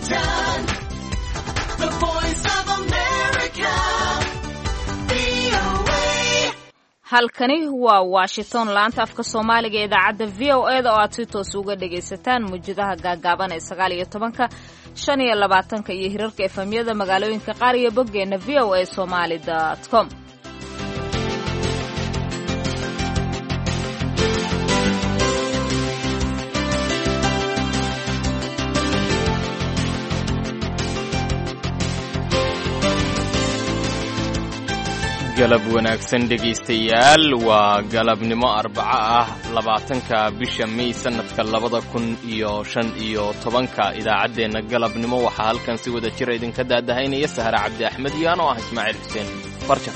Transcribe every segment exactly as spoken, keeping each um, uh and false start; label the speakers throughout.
Speaker 1: Washington, the voice of America, V O A.
Speaker 2: halkani waa Washington, laanta afka Soomaaliga ee idaacadda V O A da oo aad si toos uga dhagaysataan muujadaha gaagaaban ee sagaal iyo tobanka, shan iyo labaatanka iyo hirarka efamyada magaalooyinka qaar iyo boggeena v o a somali dot com.
Speaker 3: galab wanaagsan dhegaystayaal, waa galabnimo arbaco ah labaatanka bisha May sanadka labada kun iyo shan iyo tobanka. idaacaddeenna galabnimo waxaa halkan si wada jira idinka daadahaynaya Sahra Cabdi Axmed iyo anoo ah Ismaaciil Xuseen Farjan.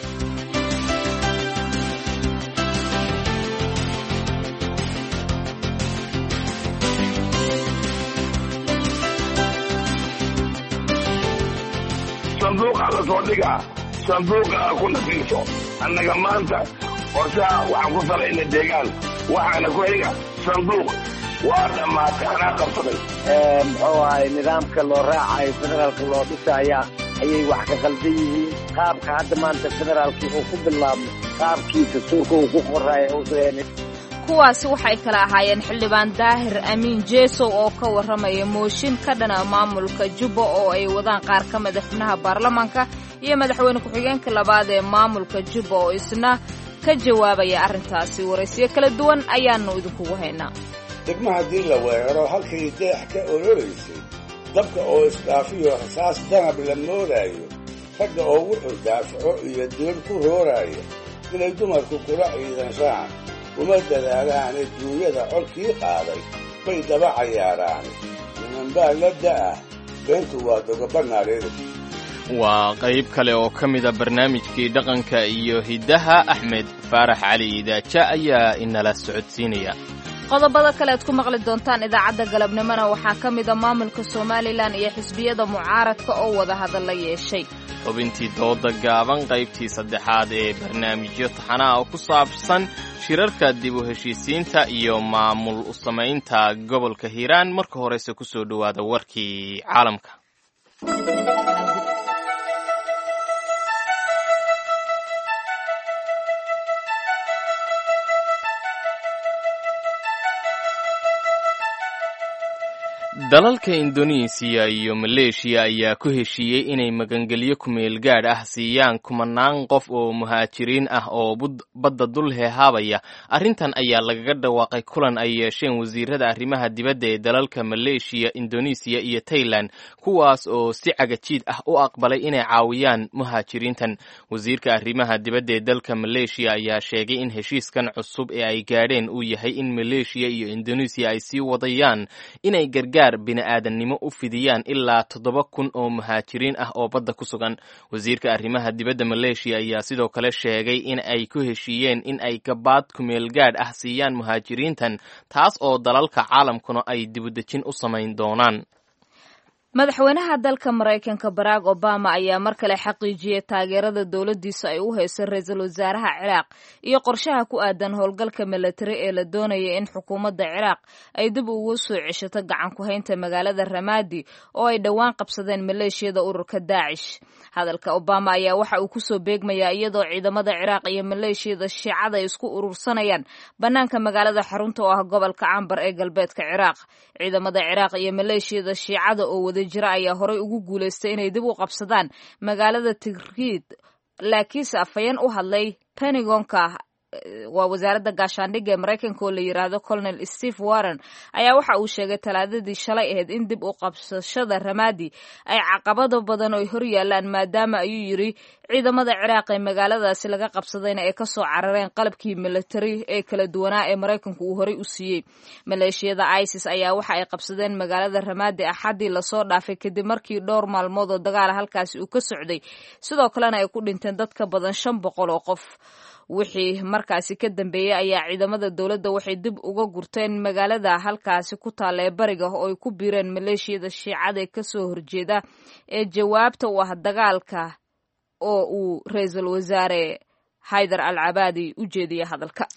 Speaker 4: sanduuqa la soo dhigaa sanduuqa ku nafiiso annaga maanta qorshaha waxaan ku salayna deegaan waxaana ku xiga sanduuq waa dhammaatay anaa qabsaday
Speaker 5: muxuu ahay nidaamka loo raacayo federaalka loo dhisaya ayay wax ka qaldan yihiin qaabka hadda maanta federaalkii uu ku bilaabmo qaabkiisa suurka uu ku qoraayo useen
Speaker 2: kuwaasi waxay kala ahaayeen xildhibaan Daahir Amiin Jeesow oo ka warramaya mooshin ka dhana maamulka Jubba oo ay wadaan qaar ka mid ah xubnaha baarlamaanka iyo madaxweyne ku-xigeenka labaad ee maamulka Jubba oo isna ka jawaabaya arrintaasi. waraysiyo kala duwan ayaanu idinkugu haynaa.
Speaker 6: degmo haddii la weeraro halkay deex ka ololeysay dabka oo isdhaafiyo rasaas danab la moodaayo ragga oo wuxuu daafaco iyo deel ku rooraayo inay dumarku kula ciidanshaan uma dadaalaan ee duunyada colkii qaaday bay daba cayaaraan nimanbaa la da'ah beentu waa dogobanaareeda.
Speaker 3: waa qayb kale oo ka mida barnaamijkii dhaqanka iyo hiddaha. Axmed Faarax Cali Idaaja ayaa inala socodsiinaya.
Speaker 2: qodobada kale aad ku maqli doontaan idaacadda galabnimona waxaa ka mida maamulka Somaliland iyo xisbiyada mucaaradka oo wada hadalla yeeshay.
Speaker 3: xubintii dooda gaaban qaybtii saddexaad ee barnaamijyo taxanaha oo ku saabsan shirarka dib u heshiisiinta iyo maamul u samaynta gobolka Hiiraan. marka horeyse ku soo dhowaada warkii caalamka. dalalka Indonesia iyo Malaysia ayaa ku heshiiyey inay magangelyo kumeel gaadh ah siiyaan kumanaan qof oo muhaajiriin ah oo badda dul heehaabaya. arrintan ayaa lagaga dhawaaqay kulan ay yeesheen wasiirada arrimaha dibadda ee dalalka Malaysia, Indonesia iyo Thailand, kuwaas oo si cagajiid ah u aqbalay inay caawiyaan muhaajiriintan. wasiirka arrimaha dibadda ee dalka Malaysia ayaa sheegay in heshiiskan cusub ee ay gaadheen uu yahay in Malaysia iyo Indonesia ay sii wadayaan inay gargaar bini'aadannimo u fidiyaan ilaa toddoba kun oo muhaajiriin ah oo badda ku sugan. wasiirka arrimaha dibadda Malaysia ayaa sidoo kale sheegay in ay ku heshiiyeen in ay gabaad kumeel gaadh ah siiyaan muhaajiriintan, taas oo dalalka caalamkuna ay dibudejin u samayn doonaan.
Speaker 2: madaxweynaha dalka Mareykanka Barack Obama ayaa mar kale xaqiijiyay taageerada dawladdiisa ay u hayso ra'iisul wasaaraha Ciraaq iyo qorshaha ku aadan howlgalka militari ee la doonaya in xukuumadda Ciraaq ay dib ugu soo ceshato gacan ku haynta magaalada Ramadi oo ay dhowaan qabsadeen maleeshiyada ururka Daesh. hadalka Obama ayaa waxa uu ku soo beegmayaa iyadoo ciidamada Ciraaq iyo maleeshiyada Shiicada ay isku urursanayaan banaanka magaalada xarunta oo ah gobolka Anbar ee galbeedka Ciraaq. ciidamada Ciraaq iyo maleeshiyada Shiicada oo wada jira ayaa horay ugu guuleystay inay dib u qabsadaan magaalada Tikrit, laakiinse afhayeen u hadlay Pentagonka waa wasaaradda gaashaandhigga ee Mareykanka oo la yiraahdo Colonel Steve Warren ayaa waxa uu sheegay talaadadii shalay ahayd in dib u qabsashada Ramadi ay caqabado badan oo hor yaalaan maadaama ayuu yiri ciidamada Ciraaq ee magaaladaasi laga qabsadayna ay ka soo carareen qalabkii military ee kala duwanaa ee Mareykanku uu horay u siiyey. maleeshiyada ISIS ayaa waxa ay qabsadeen magaalada Ramadi Axadii la soo dhaafay kadib markii dhowr maalmood oo dagaal halkaasi uu ka socday, sidoo kalena ay ku dhinteen dad ka badan shan boqol oo qof. wixii markaasi ka dambeeyay ayaa ciidamada dawladda waxay dib uga gurteen magaalada halkaasi ku taala ee bariga oo ay ku biireen maleeshiyada Shiicada ee ka soo horjeeda ee jawaabta u ah dagaalka oo uu ra'iisul wasaare Haydar al-Abadi u jeediyay hadalka.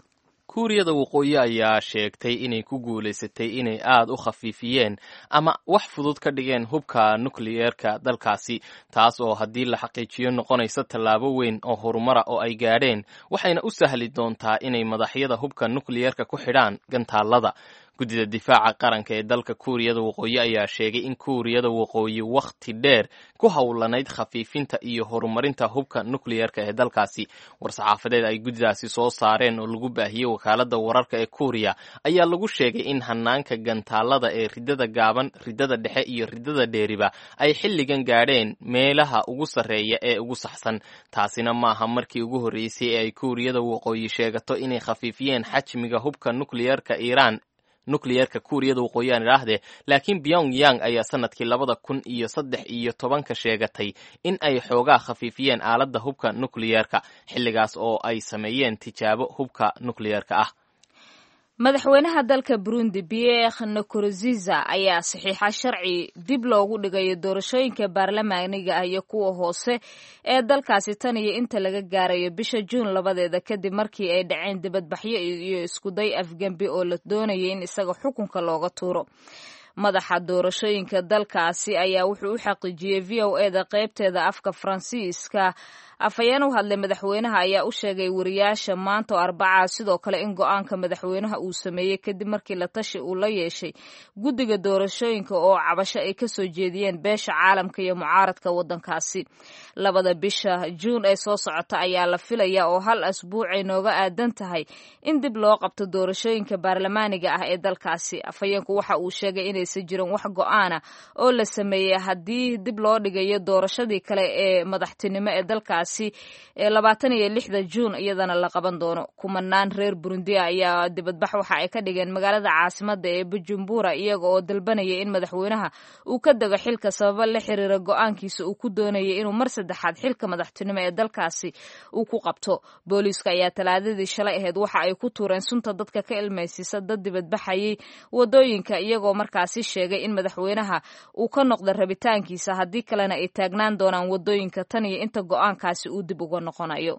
Speaker 3: kuuriyada waqooyi ayaa sheegtay inay ku guulaysatay inay aada u khafiifiyeen ama wax fudud ka dhigeen hubka nukliyeerka dalkaasi, taas oo haddii la xaqiijiyo noqonaysa tallaabo weyn oo horumara oo ay gaadheen, waxayna u sahli doontaa inay madaxyada hubka nukliyeerka ku xidhaan gantaalada. guddida difaaca qaranka ee dalka kuuriyada waqooyi ayaa sheegay in kuuriyada waqooyi wakhti dheer ku howlanayd khafiifinta iyo horumarinta hubka nukliyeerka ee dalkaasi. war-saxaafadeed ay guddidaasi soo saareen oo lagu baahiyey wakaaladda wararka ee kuuriya ayaa lagu sheegay in hanaanka gantaalada ee ridada gaaban, ridada dhexe iyo ridada dheeriba ay xilligan gaadheen meelaha ugu sarreeya ee ugu saxsan. taasina maaha markii ugu horreysay ee ay kuuriyada waqooyi sheegato inay khafiifiyeen xajmiga hubka nukliyeerka iiraan nukliyeerka kuuriyada waqooyi aan idhaahdee, laakiin Pyongyang ayaa sanadkii labada kun iyo saddex iyo tobanka sheegatay in ay xoogaa khafiifiyeen aaladda hubka nukliyeerka, xilligaas oo ay sameeyeen tijaabo hubka nukliyeerka ah.
Speaker 2: madaxweynaha dalka Burundi Pierre Nkurunziza ayaa saxiixa sharci dib loogu dhigayo doorashooyinka baarlamaaniga ah iyo kuwa hoose ee dalkaasi tan iyo inta laga gaarayo bisha Juun labadeeda, kadib markii ay dhaceen dibadbaxyo iyo iskuday afgembi oo la doonayay in isaga xukunka looga tuuro. madaxa doorashooyinka dalkaasi ayaa wuxuu u xaqiijiyey V O A da qaybteeda afka Faransiiska. afhayeen u hadlay madaxweynaha ayaa u sheegay wariyaasha maanta oo Arbaca sidoo kale in go'aanka madaxweynaha uu sameeyey kadib markii la tashi uu la yeeshay guddiga doorashooyinka oo cabasho ay ka soo jeediyeen beesha caalamka iyo mucaaradka waddankaasi. labada bisha Juun ee soo socota ayaa la filaya oo hal asbuuc ay nooga aadan tahay in dib loo qabto doorashooyinka baarlamaaniga ah ee dalkaasi. afhayeenku waxa uu sheegay inaysan jirin wax go'aana oo la sameeyey haddii dib loo dhigayo doorashadii kale ee madaxtinimo ee dalkaasi ee labaatan iyo lixda Juun iyadana la qaban doono. kumanaan reer Burundi ayaa dibadbax waxa ay ka dhigeen magaalada caasimadda ee Bujumbura iyaga oo dalbanaya in madaxweynaha uu ka dago xilka sababo la xiriira go'aankiisa uu ku doonayay inuu mar saddexaad xilka madaxtinimo ee dalkaasi uu ku qabto. booliiska ayaa talaadadii shalay ahayd waxa ay ku tuureen sunta dadka ka ilmaysiisa dad dibadbaxayay wadooyinka iyagoo markaasi sheegay in madaxweynaha uu ka noqdo rabitaankiisa, haddii kalena ay taagnaan doonaan wadooyinka tan iyo inta go'aankaasi uu dib uga noqonayo.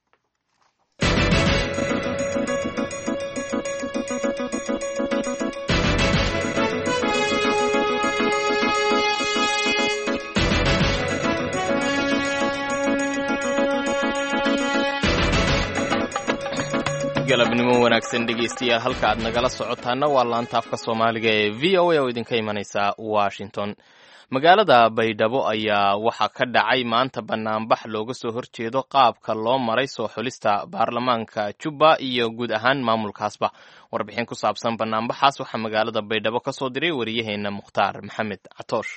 Speaker 3: galabnimo wanaagsan dhegeystayaal, halka aad nagala socotaana waa laanta afka Soomaaliga ee V O A oo idinka imanaysa Washington. magaalada Baydhabo ayaa waxaa ka dhacay maanta banaanbax looga soo horjeedo qaabka loo maray soo xulista baarlamaanka Jubba iyo guud ahaan maamulkaasba. warbixin ku saabsan banaanbaxaas waxaa magaalada Baydhabo ka soo diray wariyaheena Mukhtaar Maxamed Catoosh.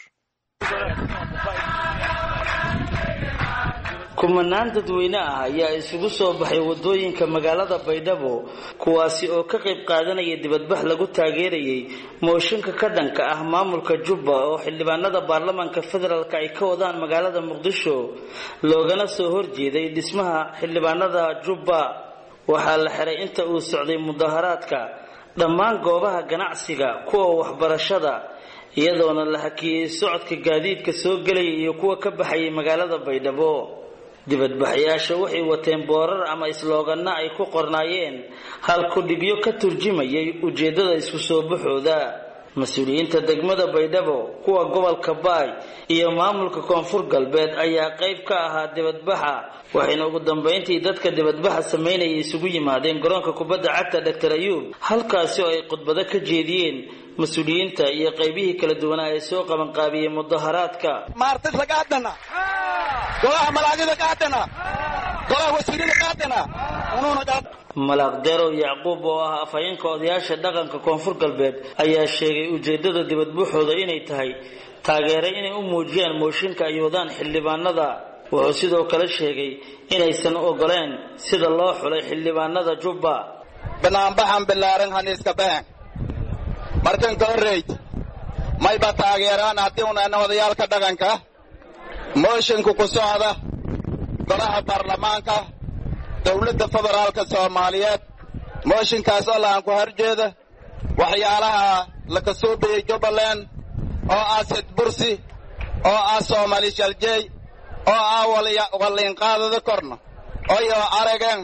Speaker 7: kumanaan dadweyne ah ayaa isugu soo baxay wadooyinka magaalada Baydhabo kuwaasi oo ka qayb qaadanaya dibadbax lagu taageerayay mooshinka ka dhanka ah maamulka Jubba oo xildhibaanada baarlamaanka federaalka ay ka wadaan magaalada Muqdisho loogana soo horjeeday dhismaha xildhibaanada Jubba. waxaa la xiray inta uu socday mudaharaadka dhammaan goobaha ganacsiga, kuwa waxbarashada, iyadoona la hakiyay socodka gaadiidka soo galaya iyo kuwa ka baxayay magaalada Baydhabo. dibadbaxayaasha waxay wateen boorar ama islooganna ay ku qornaayeen hal ku dhigyo ka turjumayay ujeedada isku soo baxooda. mas-uuliyiinta degmada Baydhabo, kuwa gobolka Baay iyo maamulka koonfur galbeed ayaa qayb ka ahaa dibadbaxa, waxayna ugu dambeyntii dadka dibadbaxa sameynaya isugu yimaadeen garoonka kubadda cagta Doctor Ayub, halkaasi oo ay khudbado ka jeediyeen mas-uuliyiinta iyo qaybihii kala duwanaa ee soo qaban qaabiyey mudaharaadka.
Speaker 8: maartay laga hadana golaha malaagida qaatana golaha wasiirada qaatana unuuna qaat
Speaker 7: Malaaqdero Yacquub oo ah afhayeenka odayaasha dhaqanka koonfur galbeed ayaa sheegay ujeedada dibadbaxooda inay tahay taageero inay u muujiyaan mooshinka ay wadaan xildhibaanada. wuxuu sidoo kale sheegay inaysan ogoleen sida loo xulay xildhibaanada Jubba.
Speaker 8: banaanbaxan bilaaran haniiska baan markan ka horeeyay may ba taageeraan haddii una odayaalka dhaqanka mooshinka ku socda golaha baarlamaanka dawladda federaalka Soomaaliyeed. mooshinkaas oo laan ku horjeeda waxyaalaha la ka soo beeyay Jubbaland oo asid bursi oo ah Soomaali shaljay oo ah waliin qaadada korna oo iyo aragan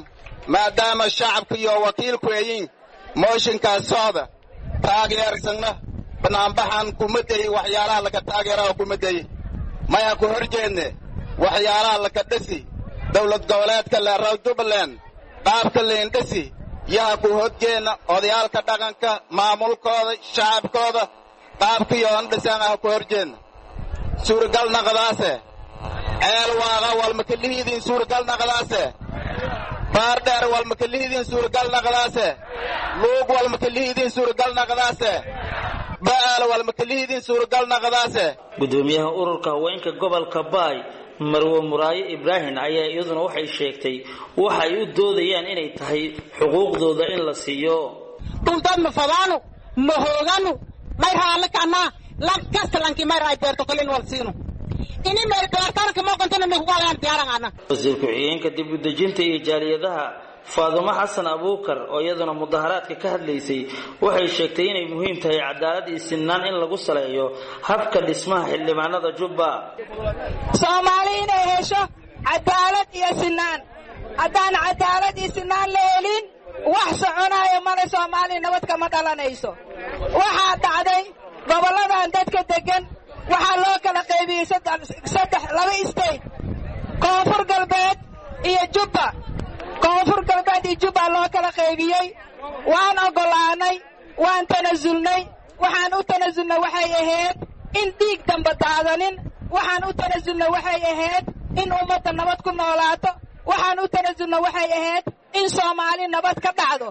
Speaker 8: maadaama shacabka iyo wakiilku ayiin mooshinkaas socda taageersanna banaanbaxan kuma dayi waxyaalaha laga taageeraha kuma dayi maya ku horjeedne waxyaalaha laga dhisi dowlad goboleedka leeraw jubbaland qaabka leendhisi yaha ku horjeedna odayaalka dhaqanka maamulkooda shacabkooda qaabkiyoon dhisaan ah ku horjeedna suuragal naqdaase ceel waaqa walmakalihiidin suuragal naqdaase baardheer walmakalihiidin suuragal naqdaase luug walmakalihiidin suuragal naqdaase ba'aal walmakalihiidin suuragal naqdaase
Speaker 7: gudoomiyaha ururka haweenka gobolka baay marwo muraayo ibraahim ayaa iyaduna waxay sheegtay waxa ay u doodayaan inay tahay xuquuqdooda in la siiyo
Speaker 9: dhultan ma fadaano ma hoogano may raale kana la kastalanki may raay beerto kalin wal siino ini meel beertarka ma qantana ma ku galaan diyaarana
Speaker 7: wasiirka xigeenka dib u dejinta iyo jaaliyadaha Faadumo Xasan Abuukar oo iyaduna mudaharaadka ka hadlaysay waxay sheegtay inay muhiim tahay cadaalad iyo sinaan in lagu saleeyo habka dhismaha xildhibaanada Jubba
Speaker 9: Soomaaliya inay hesho cadaalad iyo sinaan haddaan cadaalad iyo sinaan la helin wax soconayo male Soomaaliya nabad kama dhalanayso waxaa dhacday goboladan dadka degan waxaa loo kala qaybiyay saddex laba state Koonfur Galbeed iyo Jubba koonfur galbeed iyo Jubba loo kala qaybiyay waan ogolaanay waan tanasulnay waxaan u tanasulnay waxay ahayd in dhiig damba daadanin waxaan u tanasulnay waxay ahayd in ummadda nabad ku noolaato waxaan u tanasulnay waxay ahayd in Soomaali nabad ka dhacdo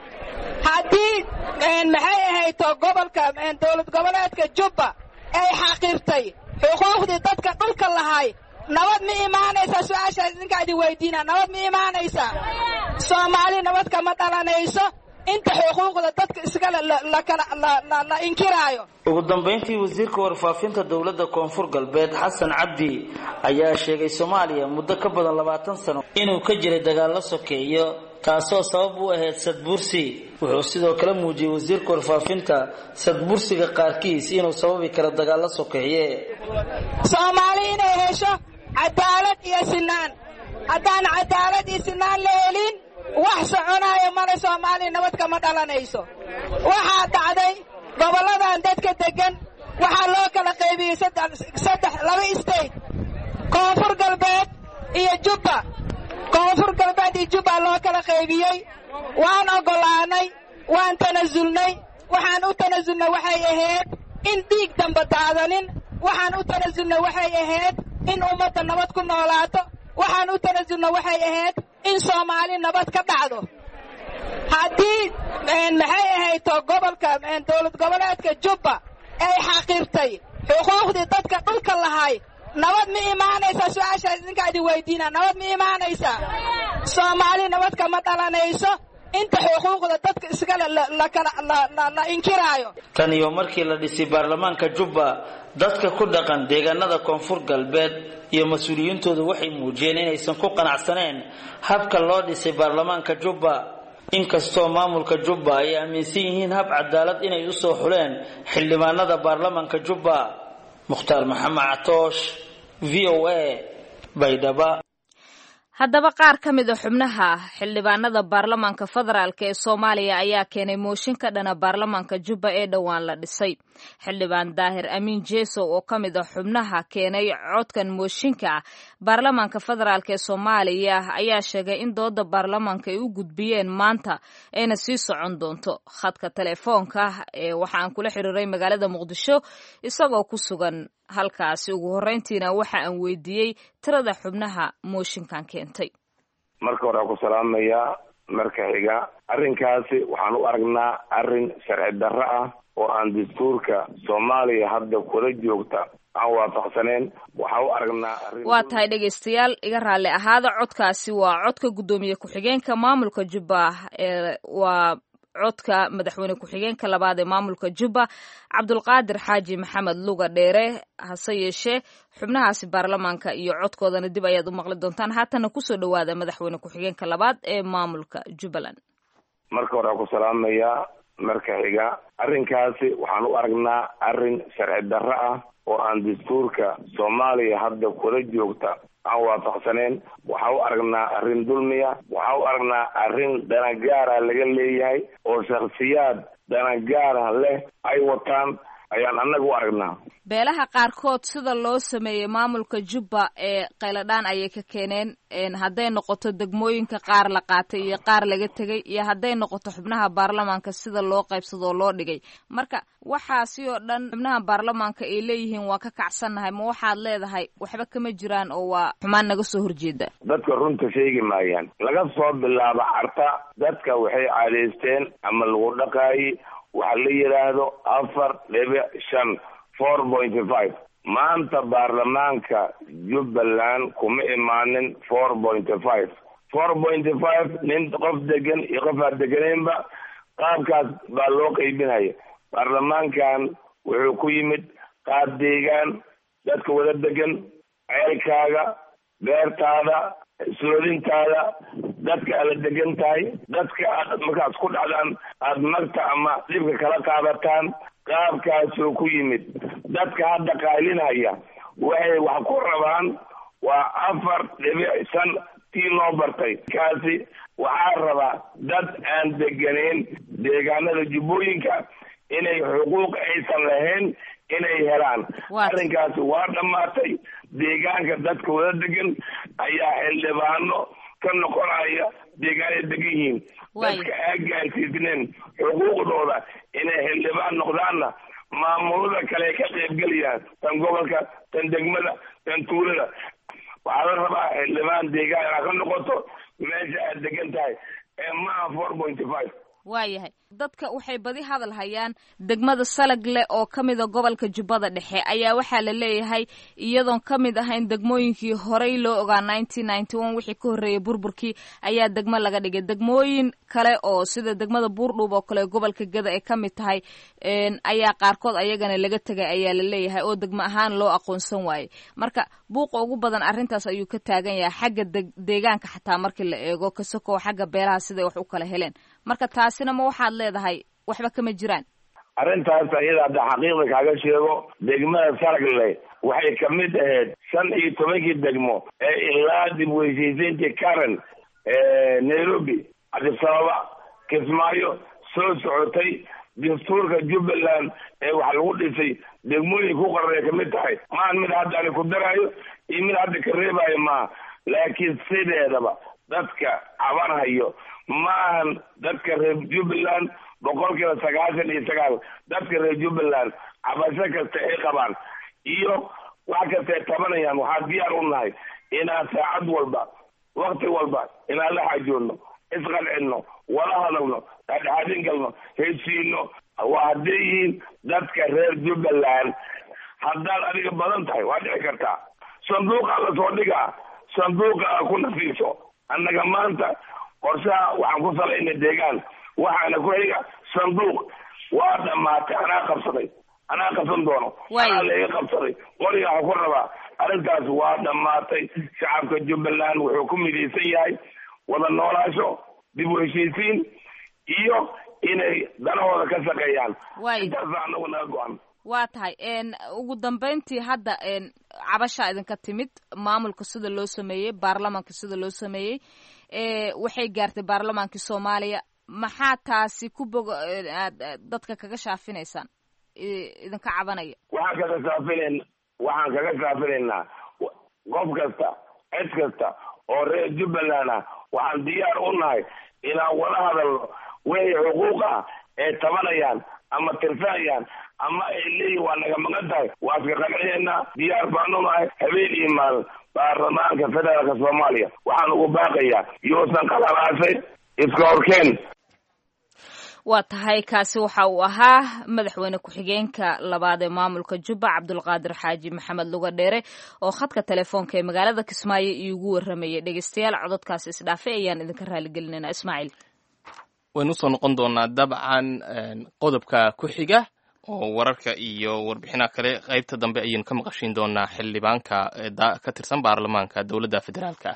Speaker 9: haddii maxay ahayd gobolka dowlad goboleedka Jubba ay xaqiirtay xuquuqdii dadka dhulka lahay nabad ma imaanaysa su'aashaas idinka idin weydiina nabad ma imaanaysa Soomaali nabad kama dhalanayso inta xuquuqda dadka isaga la kala la inkiraayo
Speaker 7: ugu dambeyntii wasiirka warfaafinta dowladda koonfur galbeed Xasan Cabdi ayaa sheegay Soomaaliya muddo ka badan labaatan sano inuu ka jiray dagaal la sokeeyo taasoo sabab u ahayd sadbursi wuxuu sidoo kale muujiyay wasiirka warfaafinta sadbursiga qaarkiis inuu sababi karo dagaal la sokeeye
Speaker 9: Soomaaliya inay hesho cadaalad iyo sinaan haddaan cadaalad iyo sinaan la helin wax soconayo male Soomaaliya nabad kama dhalanayso waxaa dhacday goboladan dadka degan waxaa loo kala qaybiyay saddex laba state Koonfur Galbeed iyo Jubba koonfur galbeed iyo Jubba loo kala qaybiyay waan ogolaanay waan tanasulnay waxaan u tanasulnay waxay ahayd in dhiig damba daadanin waxaan u tanasulnay waxay ahayd in ummadda nabad ku noolaato waxaan u tanasulnay waxay ahayd in Soomaali nabad ka dhacdo haddii maxay ahayd gobolka dowlad goboleedka Jubba ay xaqiirtay xuquuqdii dadka dhulka lahay nabad ma imaanaysa su'aashaas idinka idin weydiina nabad ma imaanaysa Soomaali nabad kama dhalanayso inta xuquuqda dadka isaga la kala la inkiraayo
Speaker 7: tan iyo markii la dhisay baarlamaanka Jubba dadka ku dhaqan deegaanada koonfur galbeed iyo mas'uuliyiintoodu waxay muujiyeen inaysan ku qanacsaneen habka loo dhisay baarlamaanka Jubba inkastoo maamulka Jubba ay aaminsan yihiin hab cadaalad inay u soo xuleen xildhibaanada baarlamaanka Jubba Mukhtaar Maxamed Catoosh V O A Baydhaba
Speaker 2: haddaba qaar ka mid a xubnaha xildhibaanada baarlamaanka federaalk ee Soomaaliya ayaa keenay mooshin ka dhana baarlamaanka Jubba ee dhawaan la dhisay xildhibaan Daahir Amiin Jeeso oo ka mid ah xubnaha keenay codkan mooshinka baarlamaanka federaalk ee Soomaaliya ayaa sheegay in dooda baarlamaanka ay u gudbiyeen maanta ayna sii socon doonto khadka telefoonka ee waxaan kula xiriiray magaalada Muqdisho isagoo ku sugan halkaasi ugu horeyntiina waxa aan weydiiyey tirada xubnaha mooshinkan keentay
Speaker 4: marka hore ku salaamaya marka xiga arrinkaasi waxaan u aragnaa arrin sharci darro ah oo aan dastuurka Soomaaliya hadda kula joogta aan waafaqsaneen waxaan u aragnaa arrin
Speaker 2: waa tahay dhageystayaal iga raali ahaada codkaasi waa codka gudoomiye ku-xigeenka maamulka Jubba ee waa codka madaxweyne ku-xigeenka labaad ee maamulka Jubba Cabdulqaadir Xaaji Maxamed Luga Dheere hase yeeshee xubnahaasi baarlamaanka iyo codkoodana dib ayaad u maqli doontaan haatana ku soo dhawaada madaxweyne ku-xigeenka labaad ee maamulka Jubbaland
Speaker 4: marka hore ku salaamaya marka xiga arrinkaasi waxaan u aragnaa arrin sharci darro ah oo aan dastuurka Soomaaliya hadda kula joogta aan waafaqsaneen. waxaa u aragnaa arrin dulmiya, waxaa u aragnaa arrin danagaara laga leeyahay oo shakhsiyaad danagaara leh ay wataan ayaan annaga u aragnaa.
Speaker 2: beelaha qaarkood sida loo sameeyey maamulka Jubba ee qayladhaan ayay ka keeneen hadday noqoto degmooyinka qaar la qaatay iyo qaar laga tegay iyo hadday noqoto xubnaha baarlamaanka sida loo qaybsado oo loo dhigay. marka waxaasi oo dhan xubnaha baarlamaanka ay leeyihiin waa ka kacsannahay, ma waxaad leedahay waxba kama jiraan oo waa xumaan naga soo horjeeda?
Speaker 4: dadka runta sheegi maayaan. laga soo bilaabo carta dadka waxay caadaysteen ama lagu dhaqaayay waxa la yidhaahdo afar dhibic shan four point five. maanta baarlamaanka Jubbaland kuma imaanin four point five. four point five nin qof degan iyo qof aan deganeynba qaabkaas baa loo qaybinaya. baarlamaankan wuxuu ku yimid qaab deegaan, dadka wada degan, ceelkaaga, beertaada, soodintaada, dadka aad degan tahay, dadka aad markaas ku dhacdaan aad magta ama dhibka kala qaadataan. qaabkaasuu ku yimid. dadka hadda qaylinaya waxay wax ku rabaan waa afar dhibic shan tii loo bartay. kaasi waxaa rabaa dad aan deganeyn deegaanada jubbooyinka inay xuquuq aysan lahayn inay helaan. arrinkaasi waa dhammaatay. deegaanka dadka wada degan ayaa xildhibaano ka noqonaya deegaanay degan yihiin. dadka aan gaarsiisneen xuquuqdooda inay xildhibaan noqdaanna maamulada kale ka qaybgelayaan, tan gobolka, tan degmada, tan tuulada. waxaa la rabaa xildhibaan deegaan inaad ka noqoto meesha aad degan tahay ee maaha four point five.
Speaker 2: waayahay dadka waxay badi hadal hayaan degmada Salagle oo kamida gobolka Jubbada Dhexe ayaa waxaa la leeyahay iyadoon kamid ahayn degmooyinkii horey loo ogaa nineteen ninety-one wixii ka horeeyay burburkii ayaa degmo laga dhigay. degmooyin kale oo sida degmada Buurdhuub oo kale gobolka Gada ay kamid tahay ayaa qaarkood ayagana laga tagay ayaa la leeyahay oo degmo ahaan loo aqoonsan waayay. marka buuqa ugu badan arrintaas ayuu ka taagan yahay xagga deegaanka xataa markii la eego kasoo xagga beeraha siday wax u kala heleen. marka taasina ma waxaad leedahay waxba kama jiraan?
Speaker 4: arrintaas ayada hadda xaqiiqda kaaga sheego degmada Salagle waxay kamid ahayd shan iyo tobankii degmo ee ilaa dib u heshiisiintii Karen ee Nairobi, Addis Ababa, Kismaayo soo socotay. dastuurka Jubbaland ee wax lagu dhisay degmooyin ku qarray kamid tahay. maan mid hadda aan ku darayo iyo mid hadda ka reebayo ma, laakiin sideedaba dadka cabanhayo maahan dadka reer Jubbaland boqolkiiba sagaashan iyo sagaal. dadka reer Jubbaland cabasho kasta ay qabaan iyo wax kasta ay tabanayaan waxaa diyaar u nahay inaan saacad walba waqti walba inaan la xajoonno, isqancino, wala hadalno, dhexdhexaadin galno, heshiino. waa hadday yihiin dadka reer Jubbaland. haddaad adiga badan tahay waa dhici kartaa sanduuqa la soo dhigaa, sanduuqa ku nafiiso. annaga maanta qorshaha waxaan ku salaynay deegaan, waxaana ku xiga sanduuq. waa dhammaatay. anaa qabsaday, anaa qabsan doono, anaa laga qabsaday, qoriga waxaa ku rabaa. arrintaas waa dhammaatay. shacabka Jubbaland wuxuu ku midaysan yahay wada noolaasho, dib u heshiisiin iyo inay danahooda ka shaqeeyaan. intaas anagu naga go-an.
Speaker 2: waa tahay ugu dambeyntii hadda cabasha idinka timid maamulka sida loo sameeyey, baarlamaanka sida loo sameeyey waxay gaartay baarlamaankii Soomaaliya. maxaa taasi ku bog dadka kaga shaafinaysaan idinka cabanaya?
Speaker 4: waxaan kaga shaafinaynaa waxaan kaga shaafinaynaa qof kasta, cid kasta oo reer Jubbaland ah waxaan diyaar u nahay inaan wada hadalno wixii xuquuq ah ee tabanayaan ama tirsanayaan ama ay leeyihin waa naga maqan tahay. waa iska qancinayna, diyaar baanu nahay habeen iyo maalin. baarlamaanka federaalka Soomaaliya waxaan ugu baaqayaa yuusan qalalaasay iska horkeen.
Speaker 2: waa tahay kaasi waxa uu ahaa madaxweyne ku-xigeenka labaad ee maamulka Jubba Cabdulqaadir Xaaji Maxamed Luga Dheere oo khadka telefoonka ee magaalada Kismaayo iigu waramayay. dhegeystayaal cododkaasi isdhaafay ayaan idinka raali gelinaynaa. Ismaaciil,
Speaker 3: waynu soo noqon doonaa dabcan qodobka ku xiga oo wararka iyo warbixinaha kale qaybta dambe ayaynu ka maqashiin doonaa xildhibaanka ka tirsan baarlamaanka dowladda federaalka.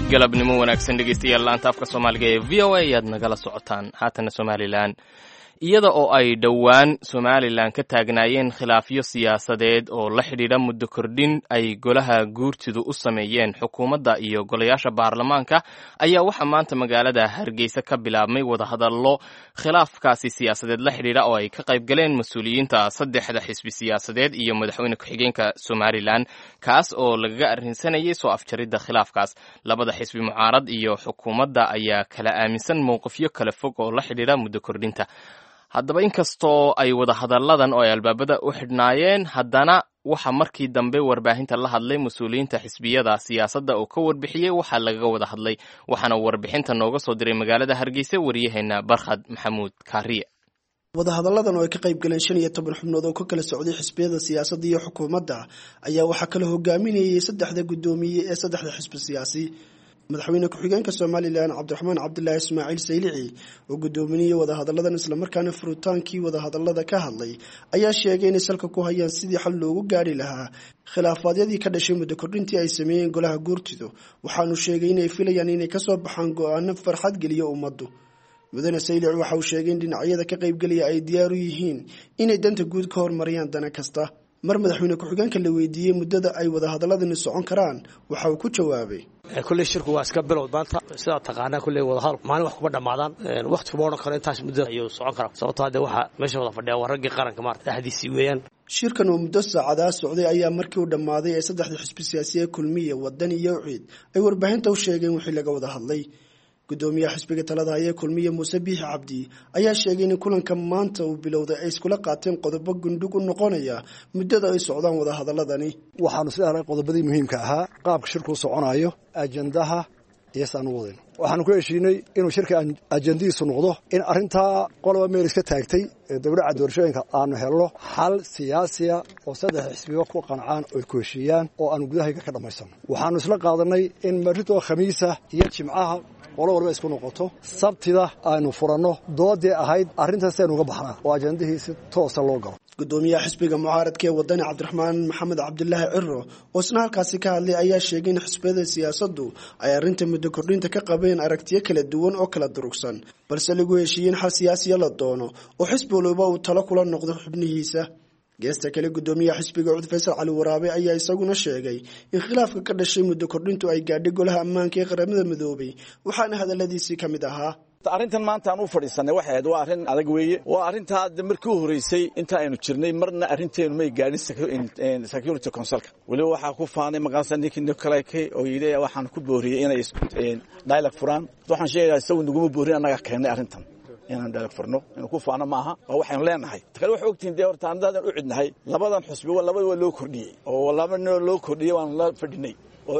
Speaker 3: galabnimo wanaagsan dhegeystayaal laanta afka Soomaaliga ee V O A ayaad nagala socotaan haatana Somaliland iyada oo ay dhowaan Somaliland ka taagnaayeen khilaafyo siyaasadeed oo la xidhiidha muddo kordhin ay golaha guurtidu u sameeyeen xukuumadda iyo golayaasha baarlamaanka ayaa waxa maanta magaalada Hargeysa ka bilaabmay wadahadallo khilaafkaasi siyaasadeed la xidhiidha oo ay ka qayb galeen mas'uuliyiinta saddexda xisbi siyaasadeed iyo madaxweyne ku-xigeenka Somaliland kaas oo lagaga arrinsanayay soo afjaridda khilaafkaas labada xisbi mucaarad iyo xukuumadda ayaa kala aaminsan mowqifyo kala fog oo la xidhiidha muddo kordhinta haddaba inkastoo ay wada hadalladan oo ay albaabada u xidhnaayeen haddana waxa markii dambe warbaahinta la hadlay mas'uuliyiinta xisbiyada siyaasadda oo ka warbixiyey waxa lagaga wada hadlay waxaana warbixinta nooga soo diray magaalada Hargeysa wariyaheena Barkhad Maxamuud Kaariye
Speaker 10: wadahadalladan oo ay ka qayb galeen shan iyo toban xubnood oo ka kala socday xisbiyada siyaasadda iyo xukuumadda ayaa waxaa kala hogaaminayay saddexda guddoomiye ee saddexda xisbi siyaasi madaxweyne ku-xigeenka Somaliland Cabdiraxmaan Cabdullaahi Ismaaciil Saylici oo guddoominaya wadahadalladan isla markaana furutaankii wadahadallada ka hadlay ayaa sheegay inay salka ku hayaan sidii xal loogu gaari lahaa khilaafaadiyadii ka dhashay muddo kordhintii ay sameeyeen golaha guurtidu waxaanu sheegay inay filayaan inay kasoo baxaan go'aano farxad geliya ummaddu mudane Saylici waxa uu sheegay in dhinacyada ka qaybgalaya ay diyaar u yihiin inay danta guud ka hormariyaan dana kasta mar madaxweyne ku-xigeenka la weydiiyey muddada ay wadahadaladani socon karaan waxa uu ku jawaabay
Speaker 11: kulli shirku waa iska bilow maanta sida taqaanaa kulli wadahadal maalin wax kuma dhamaadaan waqti kuma oran karo intaas muddo ayuu socon karaa sababtoo ah waxa meesha wada fadhiya waa raggii qaranka maarta ahdiisi weeyaan
Speaker 10: shirkan oo muddo saacadaha socday ayaa markii uu dhamaaday ee saddexda xisbi siyaasi ee kulmiye wadan iyo ciid ay warbaahinta u sheegeen wixii laga wada hadlay gudoomiyaha xisbiga talada haya kulmiye Muuse Biixi Cabdi ayaa sheegay in kulanka maanta uu bilowday ay iskula qaateen qodobo gundhig u noqonaya muddada ay socdaan wada hadaladani
Speaker 12: waxaanu sidaa qodobadii muhiimka ahaa qaabka shirku soconayo ajandaha iyo sanuudin waxaanu ku heshiinay inuu shirka ajandiisu noqdo in arinta qolba meel iska taagtay dawladda doorashooyinka aanu helno xal siyaasi ah oo saddex xisbiyo ku qancaan oo ku heshiiyaan oo aanu gudaha ka dhamaysan waxaanu isla qaadanay in marito khamiisa iyo jimcaha wala warba isku noqoto sabtida aanu furanno doodii ahayd arintaas aynu uga baxnaa oo ajandihiisa toos loo galo
Speaker 10: gudoomiyaha xisbiga mucaaradka ee wadani Cabdiraxmaan Maxamed Cabdullaahi Cirro oo isna halkaasi ka hadlay ayaa sheegay in xisbiyada siyaasaddu ay arinta muddo kordhinta ka qabeen aragtiyo kala duwan oo kala durugsan balse lagu heshiiyeen xal siyaasi la doono oo xisbi walba uu talo kula noqdo xubnihiisa geesta kale gudoomiyaha xisbiga Cud Faysal Cali Waraabe ayaa isaguna sheegay in khilaafka ka dhashay muddo kordhintu ay gaadhay golaha ammaanka ee qaramada midoobay waxaana hadaladiisii ka mid ahaa
Speaker 13: arrintan maanta aan u fadhiisanay waxa ahayd waa arrin adag weeye waa arrinta markii u horeysay inta aynu jirnay marna arrinteenu may gaadhin security councilka waliba waxaa ku faanay maqaasa ninkii Nikolay oo yidhi waxaan ku booriyay inay dialogue furaan waxaan sheegayaa isagu naguma boorin annaga keenay arrintan inaan dialogue furno inuu ku faano maaha waa waxaan leenahay kale waxa ogtiin de horta andadan u cidnahay labadan xusbi waa labada waa loo kordhiyay oo labadana loo kordhiyay waan la fadhinay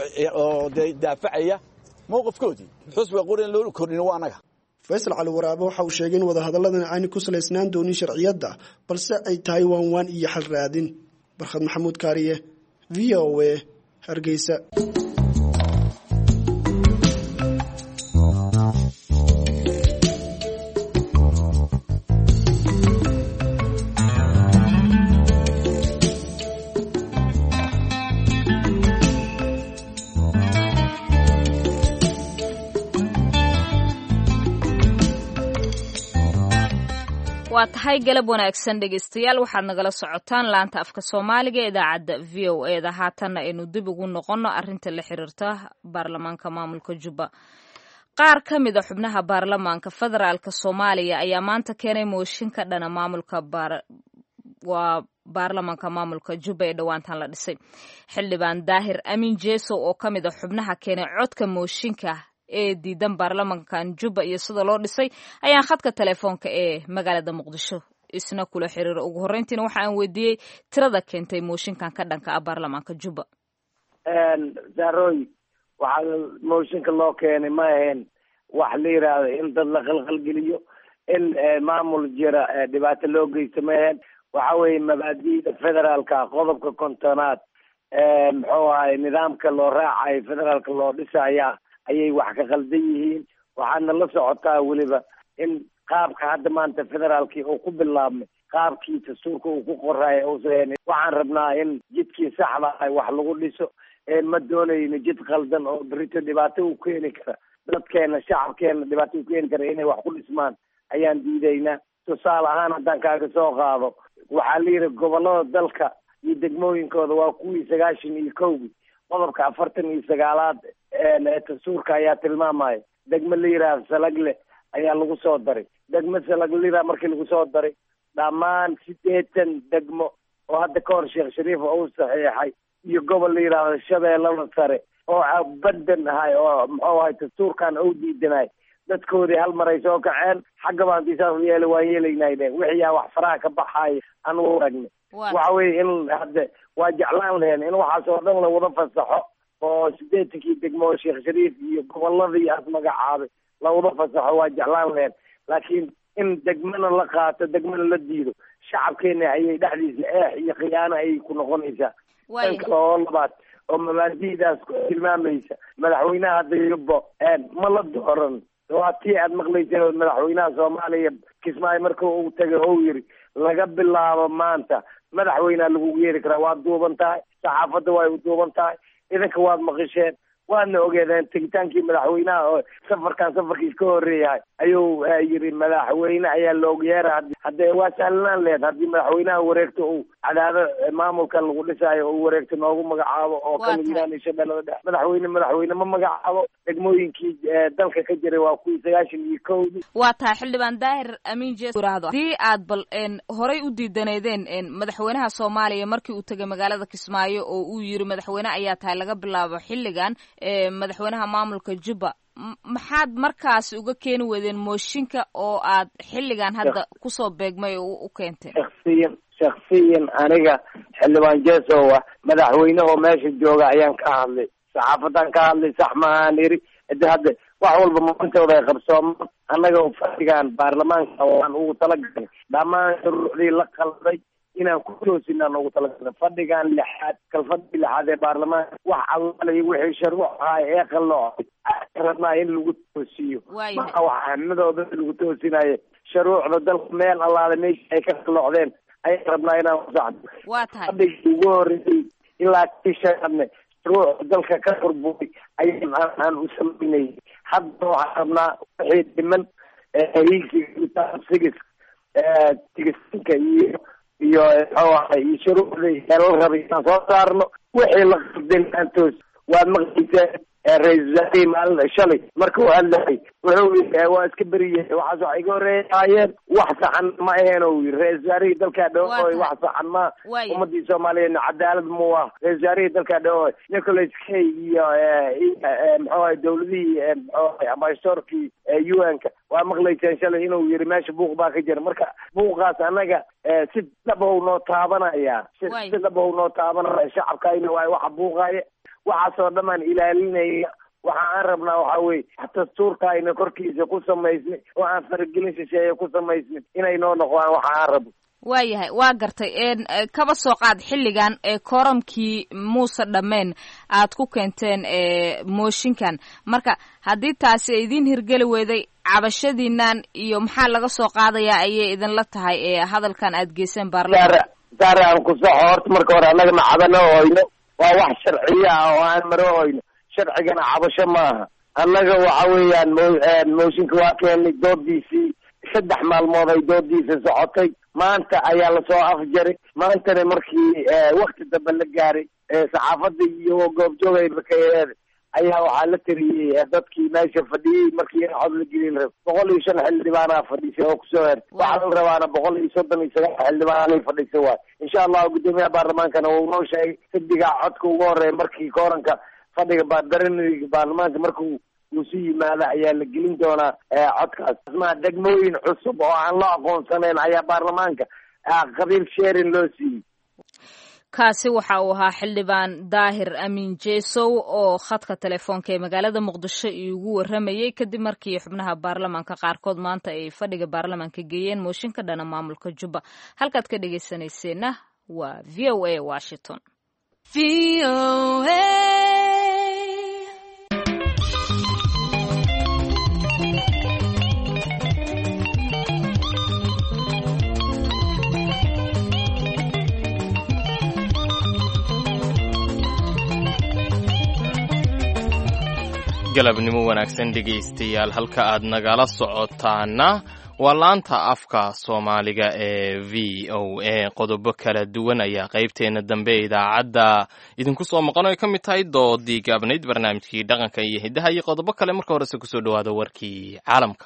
Speaker 13: oo daafacaya mowqifkoodii xusbiga qorin loo kordhiyay waa anaga
Speaker 10: Faysal Cali Waraabe waxa uu sheegay in wada hadalladan ay ku saleysnaan doonin sharciyada balse ay tahay waan waan iyo xal raadin Barkhad Maxamuud Kaariye V O A Hargeysa
Speaker 2: waa tahay galab wanaagsan dhegeystayaal waxaad nagala socotaan laanta afka Soomaaliga ee idaacadda V O A da haatanna aynu dib ugu noqono arrinta la xiriirta baarlamaanka maamulka Jubba qaar ka mid ah xubnaha baarlamaanka federaalka Soomaaliya ayaa maanta keenay mooshin ka dhana maamulka baar waa baarlamaanka maamulka Jubba ee dhawaantan la dhisay xildhibaan Daahir Amin Jeeso oo ka mid ah xubnaha keenay codka mooshinka ee diidan baarlamaankan Jubba iyo sida loo dhisay ayaan khadka telefoonka ee magaalada Muqdisho isna kula xiriir ugu horeyntiina waxa aan weydiiyay tirada keentay mooshinkan ka dhanka ah baarlamaanka Jubba
Speaker 5: een daroy waxa mooshinka loo keenay ma ahayn wax la yiraahdo in dad la qalqal geliyo in maamul jira dhibaato loo geysto ma ahayn waxa weeye mabaadiida federaalka qodobka kontonaad ee muxuu ahay nidaamka loo raacay federaalka loo dhisaya ayay wax ka qaldan yihiin waxaana la socotaa waliba in qaabka hadda maanta federaalkii uu ku bilaabmay qaabkii dastuurka uu ku qoraay oo waxaan rabnaa in jidkii saxda ah wax lagu dhiso ma doonayno jid qaldan oo berito dhibaato u keeni kara dadkeena shacabkeena dhibaato u keeni kara inay wax ku dhismaan ayaan diidaynaa. tusaale ahaan haddaan kaaga soo qaado waxaa la yidhi gobollada dalka iyo degmooyinkooda waa kuwii sagaashan iyo kowgii qodobka afartan iyo sagaalaad ee dastuurka ayaa tilmaamaya. degmo la yidhaahdo Salagle ayaa lagu soo daray. degmo Salagle markii lagu soo daray dhammaan sideetan degmo oo hadda ka hor Sheekh Shariif uu saxiixay iyo gobol la yidhaahdo Shabeellada Sare oo badan ahay oo muxuu ahay dastuurkan uu diidanay dadkoodii hal mar ay soo kaceen xagga baan diisaas yeelay waan yeelaynay wixii yaa wax faraha ka baxay aan u aragnay. waxa weeye in hadda waa jeclaan lahayn in waxaas oo dhan la wada fasaxo oo sideetankii degmo Sheekh Shariif iyo gobolladii aad magacaabay la wada fasaxo waa jeclaan lahayn. laakiin in degmana la qaato degmana la diido shacabkeena ayay dhexdiisa eex iyo khiyaano ay ku noqonaysaa. dhanka oo labaad oo mabaadi'daas tilmaamaysa madaxweynaha hadda Jubbo ma la dooran waa tii aad maqlayseen madaxweynaha Soomaaliya Kismaayo marka uu tagay oo yiri laga bilaabo maanta madaxweynaha lagu yeeri karaa waa duuban tahay saxaafadda way u duuban tahay idinka waad maqasheen waadna ogeedeen tegitaankii madaxweynaha oo safarkan safarkiis ka horreeyay ayuu yiri madaxweyne ayaa loogu yeeraa haddee waa sahlanaan leed haddii madaxweynaha wareegto uu cadaado maamulka lagu dhisaayo uu wareegto noogu magacaabo oo kamid yahay Shabeellada Dhexe madaxweyne madaxweyne ma magacaabo degmooyinkii dalka ka jiray waa kuwii sagaashan iyo kowdii.
Speaker 2: waa tahay xildhibaan Daahir Amiin Jeeso haddii aad bal horey u diidaneedeen madaxweynaha Soomaaliya markii uu tagay magaalada Kismaayo oo uu yiri madaxweyne ayaa tahay laga bilaabo xilligan madaxweynaha maamulka Jubba maxaad markaas uga keeni weydeen mooshinka oo aad xilligan hadda kusoo beegmay oo u keentay?
Speaker 5: shakhsiyan shakhsiyan aniga xildhibaan Jeeso waa madaxweyne oo meesha jooga ayaan ka hadlay saxaafadan ka hadlay sax ma aan iri hadda wax walba maantooda ay qabsoomaan annaga oo fadhigaan baarlamaanka waan ugu talagalay dhammaan shuruucdii la qalday inaan ku toosinaan ugu talagalay fadhigaan lixaad kalfadhi lixaad ee baarlamaanka wax allaalay wixii shuruuc ahaa ee qalloocay rabnaa in lagu toosiyo maa wax ahmadooda lagu toosinayo shuruucda dalka meel allaale meesha ay ka qalloocdeen ayaan rabnaa inaan kusaxdo fadhigii ugu horreysay ilaa kii shaqadne shuruucda dalka ka burburay ayaan aan u samaynay hadda waxaan rabnaa wixii dhiman hiigsiga sigis tigisinka iyo iyo iyo shuruucdii la rabay inaan soo saarno wixii la qabden aan toos waad maqlayseen ra-iisul wasaarihii maalin shalay marka uu hadlayay wuxuu yiri waa iska beriyey waxaas wax iga horeeyayeen wax saxan ma aheen uu yiri ra-iisul wasaarihii dalkaa dhawooy wax saxan ma ummadii Soomaaliyeed cadaalad ma waa ra-iisul wasaarihii dalkaa dhawooy Nicholas Kay iyo muxuu ahay dawladihii ambassadorkii U N-ka waa maqlayseen shalay inuu yiri meesha buuq baa ka jira marka buuqaas annaga si dhab uu noo taabanaya si dhab uu noo taabanaya shacabkayna waa waxa buuqaya waxaasoo dhammaan ilaalinaya waxa aan rabnaa waxaa weye dastuurka ayna korkiisa ku samaysnay oo aan faragelin shisheeye ku samaysnay inay noo noqdaan waxa aan rabno.
Speaker 2: waayahay waa gartay kaba soo qaad xilligan ee kooramkii muuse dhammeen aad ku keenteen mooshinkan marka haddii taasi ay idiin hirgeli weyday cabashadiinan iyo maxaa laga soo qaadayaa ayay idinla tahay ee hadalkan aad geyseen baarlamaanka?
Speaker 5: saare aan ku soxo horta marka hore annaga ma cabano oyno waa wax sharciya ah oo aan maro oyno sharcigana cabasho maaha annaga waxa weeyaan mooshinka waa keenay doodiisii saddex maalmood ay doodiisa socotay maanta ayaa lasoo afjaray maantana markii wakti dambe la gaaray saxaafadda iyo goobjoogayba ka eeday ayaa waxaa la tiriyey dadkii meesha fadhiyey markii cod la gelin rab boqol iyo shan xildhibaanaa fadhisay oo kusoo her waxaa la rabaana boqol iyo soddon iyo sagaal xildhibaanay fadhisay waay insha allahu guddoomiyaha baarlamaankana uu noo sheegay xiddigaa codka ugu horeeya markii kooranka fadhiga baardaranariga baarlamaanka markuu uu si yimaada ayaa la gelin doonaa codkaas ma degmooyin cusub oo aan loo aqoonsanayn ayaa baarlamaanka qabiil sheerin loo siiyey.
Speaker 2: kaasi waxa uu ahaa xildhibaan Daahir Amiin Jeeso oo khadka telefoonka ee magaalada Muqdisho iigu waramayay kadib markii xubnaha baarlamaanka qaarkood maanta ay fadhiga baarlamaanka geeyeen mooshinka dhana maamulka Jubba. halkaad ka dhageysanayseena waa V O A Washington. V O A
Speaker 3: galabnimo wanaagsan dhegaystayaal halka aad nagala socotaana waa laanta afka soomaaliga ee v o a qodobo kala duwan ayaa qaybteena dambe ee idaacadda idinku soo maqan oo ay ka mid tahay doodii gaabnayd barnaamijkii dhaqanka iyo hiddaha iyo qodobo kale marka horese kusoo dhawaada warkii caalamka.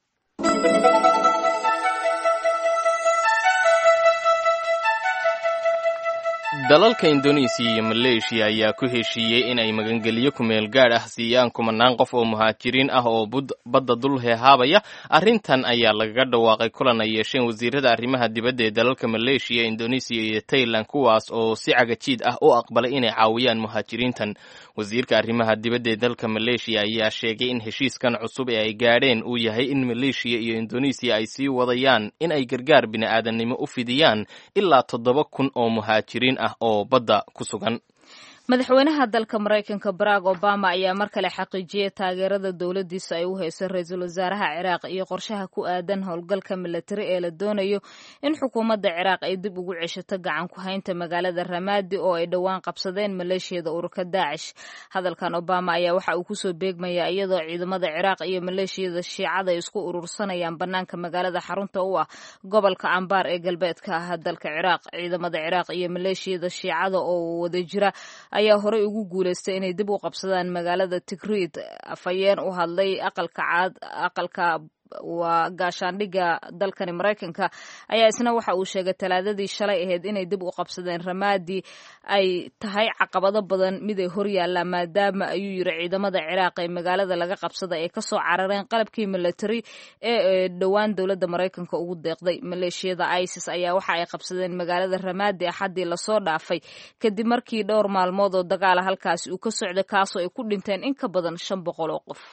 Speaker 3: dalalka Indonesia iyo Malaysia ayaa ku heshiiyey in ay magangeliyo kumeel gaar ah siiyaan kumanaan qof oo muhaajiriin ah oo badda dul heehaabaya. Arrintan ayaa lagaga dhawaaqay kulan ay yeesheen wasiirada arrimaha dibadda ee dalalka Malaysia, Indonesia iyo Thailand, kuwaas oo si cagajiid ah u aqbalay inay caawiyaan muhaajiriintan. Wasiirka arrimaha dibadda ee dalka Malaysia ayaa sheegay in heshiiskan cusub ee ay gaadheen uu yahay in Malaysia iyo Indonesia ay sii wadayaan in ay gargaar bini'aadanimo u fidiyaan ilaa toddoba kun oo muhaajiriin ah oo badda ku sugan.
Speaker 2: madaxweynaha dalka Mareykanka Barack Obama ayaa mar kale xaqiijiyay taageerada dawladdiisa ay u hayso ra'iisul wasaaraha Ciraaq iyo qorshaha ku aadan howlgalka militari ee la doonayo in xukuumadda Ciraaq ay dib ugu ceshato gacan ku haynta magaalada Ramadi oo ay dhowaan qabsadeen maleeshiyada ururka Daesh. Hadalkan Obama ayaa waxa uu kusoo beegmayaa iyadoo ciidamada Ciraaq iyo maleeshiyada Shiicada ay isku urursanayaan banaanka magaalada xarunta u ah gobolka Anbar ee galbeedka ah dalka Ciraaq. Ciidamada Ciraaq iyo maleeshiyada Shiicada oo wada jira ayaa horey ugu guuleystay inay dib u qabsadaan magaalada Tikrit. Afhayeen u hadlay aqalka caad aqalka waa gaashaandhigga dalkani Mareykanka ayaa isna waxa uu sheegay talaadadii shalay ahayd inay dib u qabsadeen Ramadi ay tahay caqabado badan mid ay hor yaallaan maadaama ayuu yiri ciidamada Ciraaq ee magaalada laga qabsaday ay kasoo carareen qalabkii military ee dhowaan dowladda Mareykanka ugu deeqday. Maleeshiyada ISIS ayaa waxa ay qabsadeen magaalada Ramadi axadii lasoo dhaafay kadib markii dhowr maalmood oo dagaal halkaasi uu ka socday kaasoo ay ku dhinteen in ka badan shan boqol oo qof.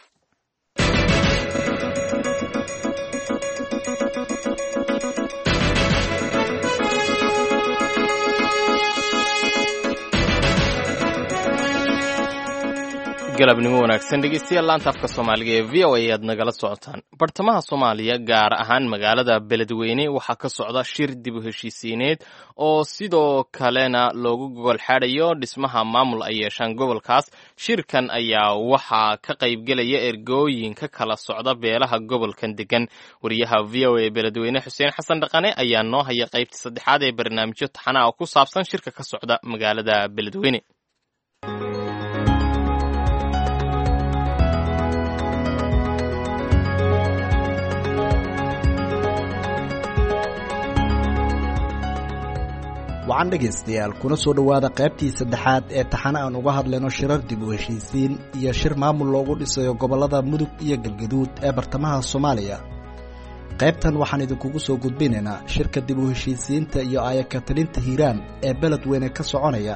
Speaker 3: galabnimo wanaagsan dhegeystayaal laanta afka Soomaaliga ee V O A aad nagala socotaan. bartamaha Soomaaliya gaar ahaan magaalada Beledweyne waxaa ka socda shir dib u heshiisiineed oo sidoo kalena loogu gogol xaadhayo dhismaha maamul ay yeeshaan gobolkaas. Shirkan ayaa waxaa ka qaybgelaya ergooyin ka kala socda beelaha gobolkan degan. wariyaha V O A Beledweyne Xuseen Xasan Dhaqane ayaa noo haya qaybta saddexaad ee barnaamijyo taxana oo ku saabsan shirka ka socda magaalada Beledweyne.
Speaker 14: waxaan dhegaystayaal kuna soo dhowaada qaybtii saddexaad ee taxane aan uga hadlayno shirar dib u heshiisiin iyo shir maamul loogu dhisayo gobollada mudug iyo galgaduud ee bartamaha Soomaaliya. qaybtan waxaan idinkugu soo gudbinaynaa shirka dib u heshiisiinta iyo ayakatalinta Hiiraan ee Beledweyne ka soconaya.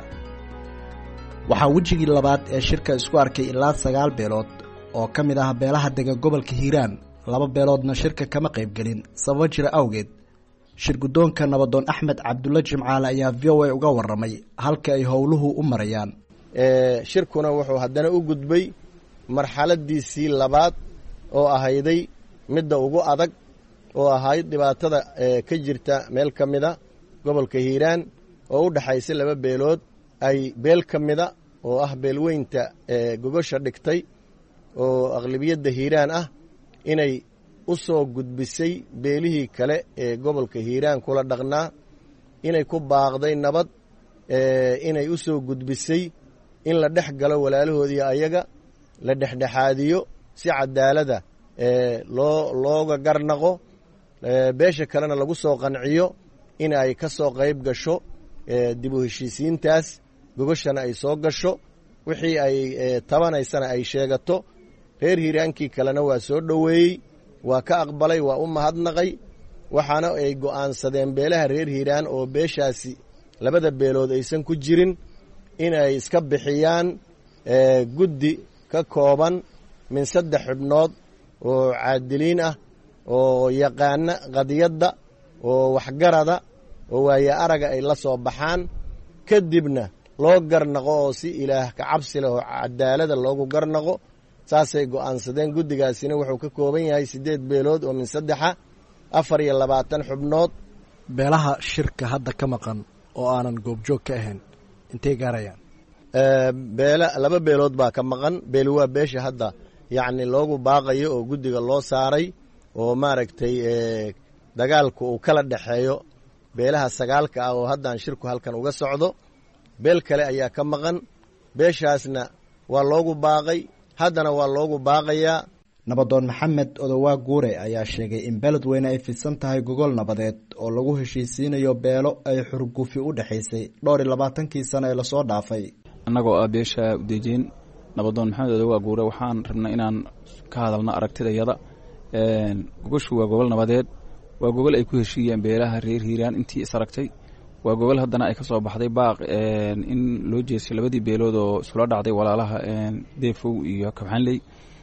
Speaker 14: waxaa wejigii labaad ee shirka isku arkay ilaa sagaal beelood oo ka mid ah beelaha degan gobolka Hiiraan. laba beeloodna shirka kama qaybgelin sabab jira awgeed. shir guddoonka nabadoon Axmed Cabdulla Jimcaale ayaa V O A uga warramay halka ay howluhu u marayaan.
Speaker 15: shirkuna wuxuu haddana u gudbay marxaladiisii labaad oo ahayday midda ugu adag oo ahayd dhibaatada ka jirta meel ka mida gobolka Hiiraan oo u dhaxaysay laba beelood ay beel ka mida oo ah beelweynta gogosha dhigtay oo aqlabiyadda Hiiraan ah inay u soo gudbisay beelihii kale ee gobolka Hiiraan kula dhaqnaa inay ku baaqday nabad inay u soo gudbisay in la dhex galo walaalahoodii ayaga la dhexdhexaadiyo si cadaalada loo looga garnaqo beesha kalena lagu soo qanciyo in ay ka soo qayb gasho dib u heshiisiintaas gogoshana ay soo gasho wixii ay tabanaysana ay sheegato. reer Hiiraankii kalena waa soo dhoweeyey, waa ka aqbalay, waa u mahadnaqay. waxaana ay go'aansadeen beelaha reer Hiiraan oo beeshaasi labada beelood aysan ku jirin inay iska bixiyaan guddi ka kooban min saddex xubnood oo caadiliin ah oo yaqaana qadiyadda oo waxgarada oo waaye araga ay la soo baxaan kadibna loo garnaqo oo si ilaah ka cabsi leh oo cadaalada loogu garnaqo. saasay go'aansadeen. guddigaasina wuxuu ka kooban yahay siddeed beelood oo min saddexa afar iyo labaatan xubnood.
Speaker 14: beelaha shirka hadda ka maqan oo aanan goobjoog ka ahayn intay gaarayaan?
Speaker 15: beela laba beelood baa ka maqan. beeli waa beesha hadda yacni loogu baaqayo oo guddiga loo saaray oo maaragtay dagaalku uu kala dhexeeyo beelaha sagaalka ah oo haddaan shirku halkan uga socdo beel kale ayaa ka maqan beeshaasna waa loogu baaqay haddana waa loogu baaqayaa
Speaker 14: nabadoon maxamed odowaa guure ayaa sheegay in beledweyne ay fidsan tahay gogol nabadeed oo lagu heshiisiinayo beelo ay xurgufi u dhexaysay dhowr iyo labaatankii sano ee lasoo dhaafay
Speaker 16: annagoo ah beesha udeejeen nabadoon maxamed odowaa guure waxaan rabnay inaan ka hadalno aragtidayada gogoshu waa gogol nabadeed waa gogol ay ku heshiiyeen beelaha reer hiiraan intii is aragtay waa gogol haddana ay ka soo baxday baaq in loo jeestay labadii beelood oo iskula dhacday walaalaha deefow iyo kabxanley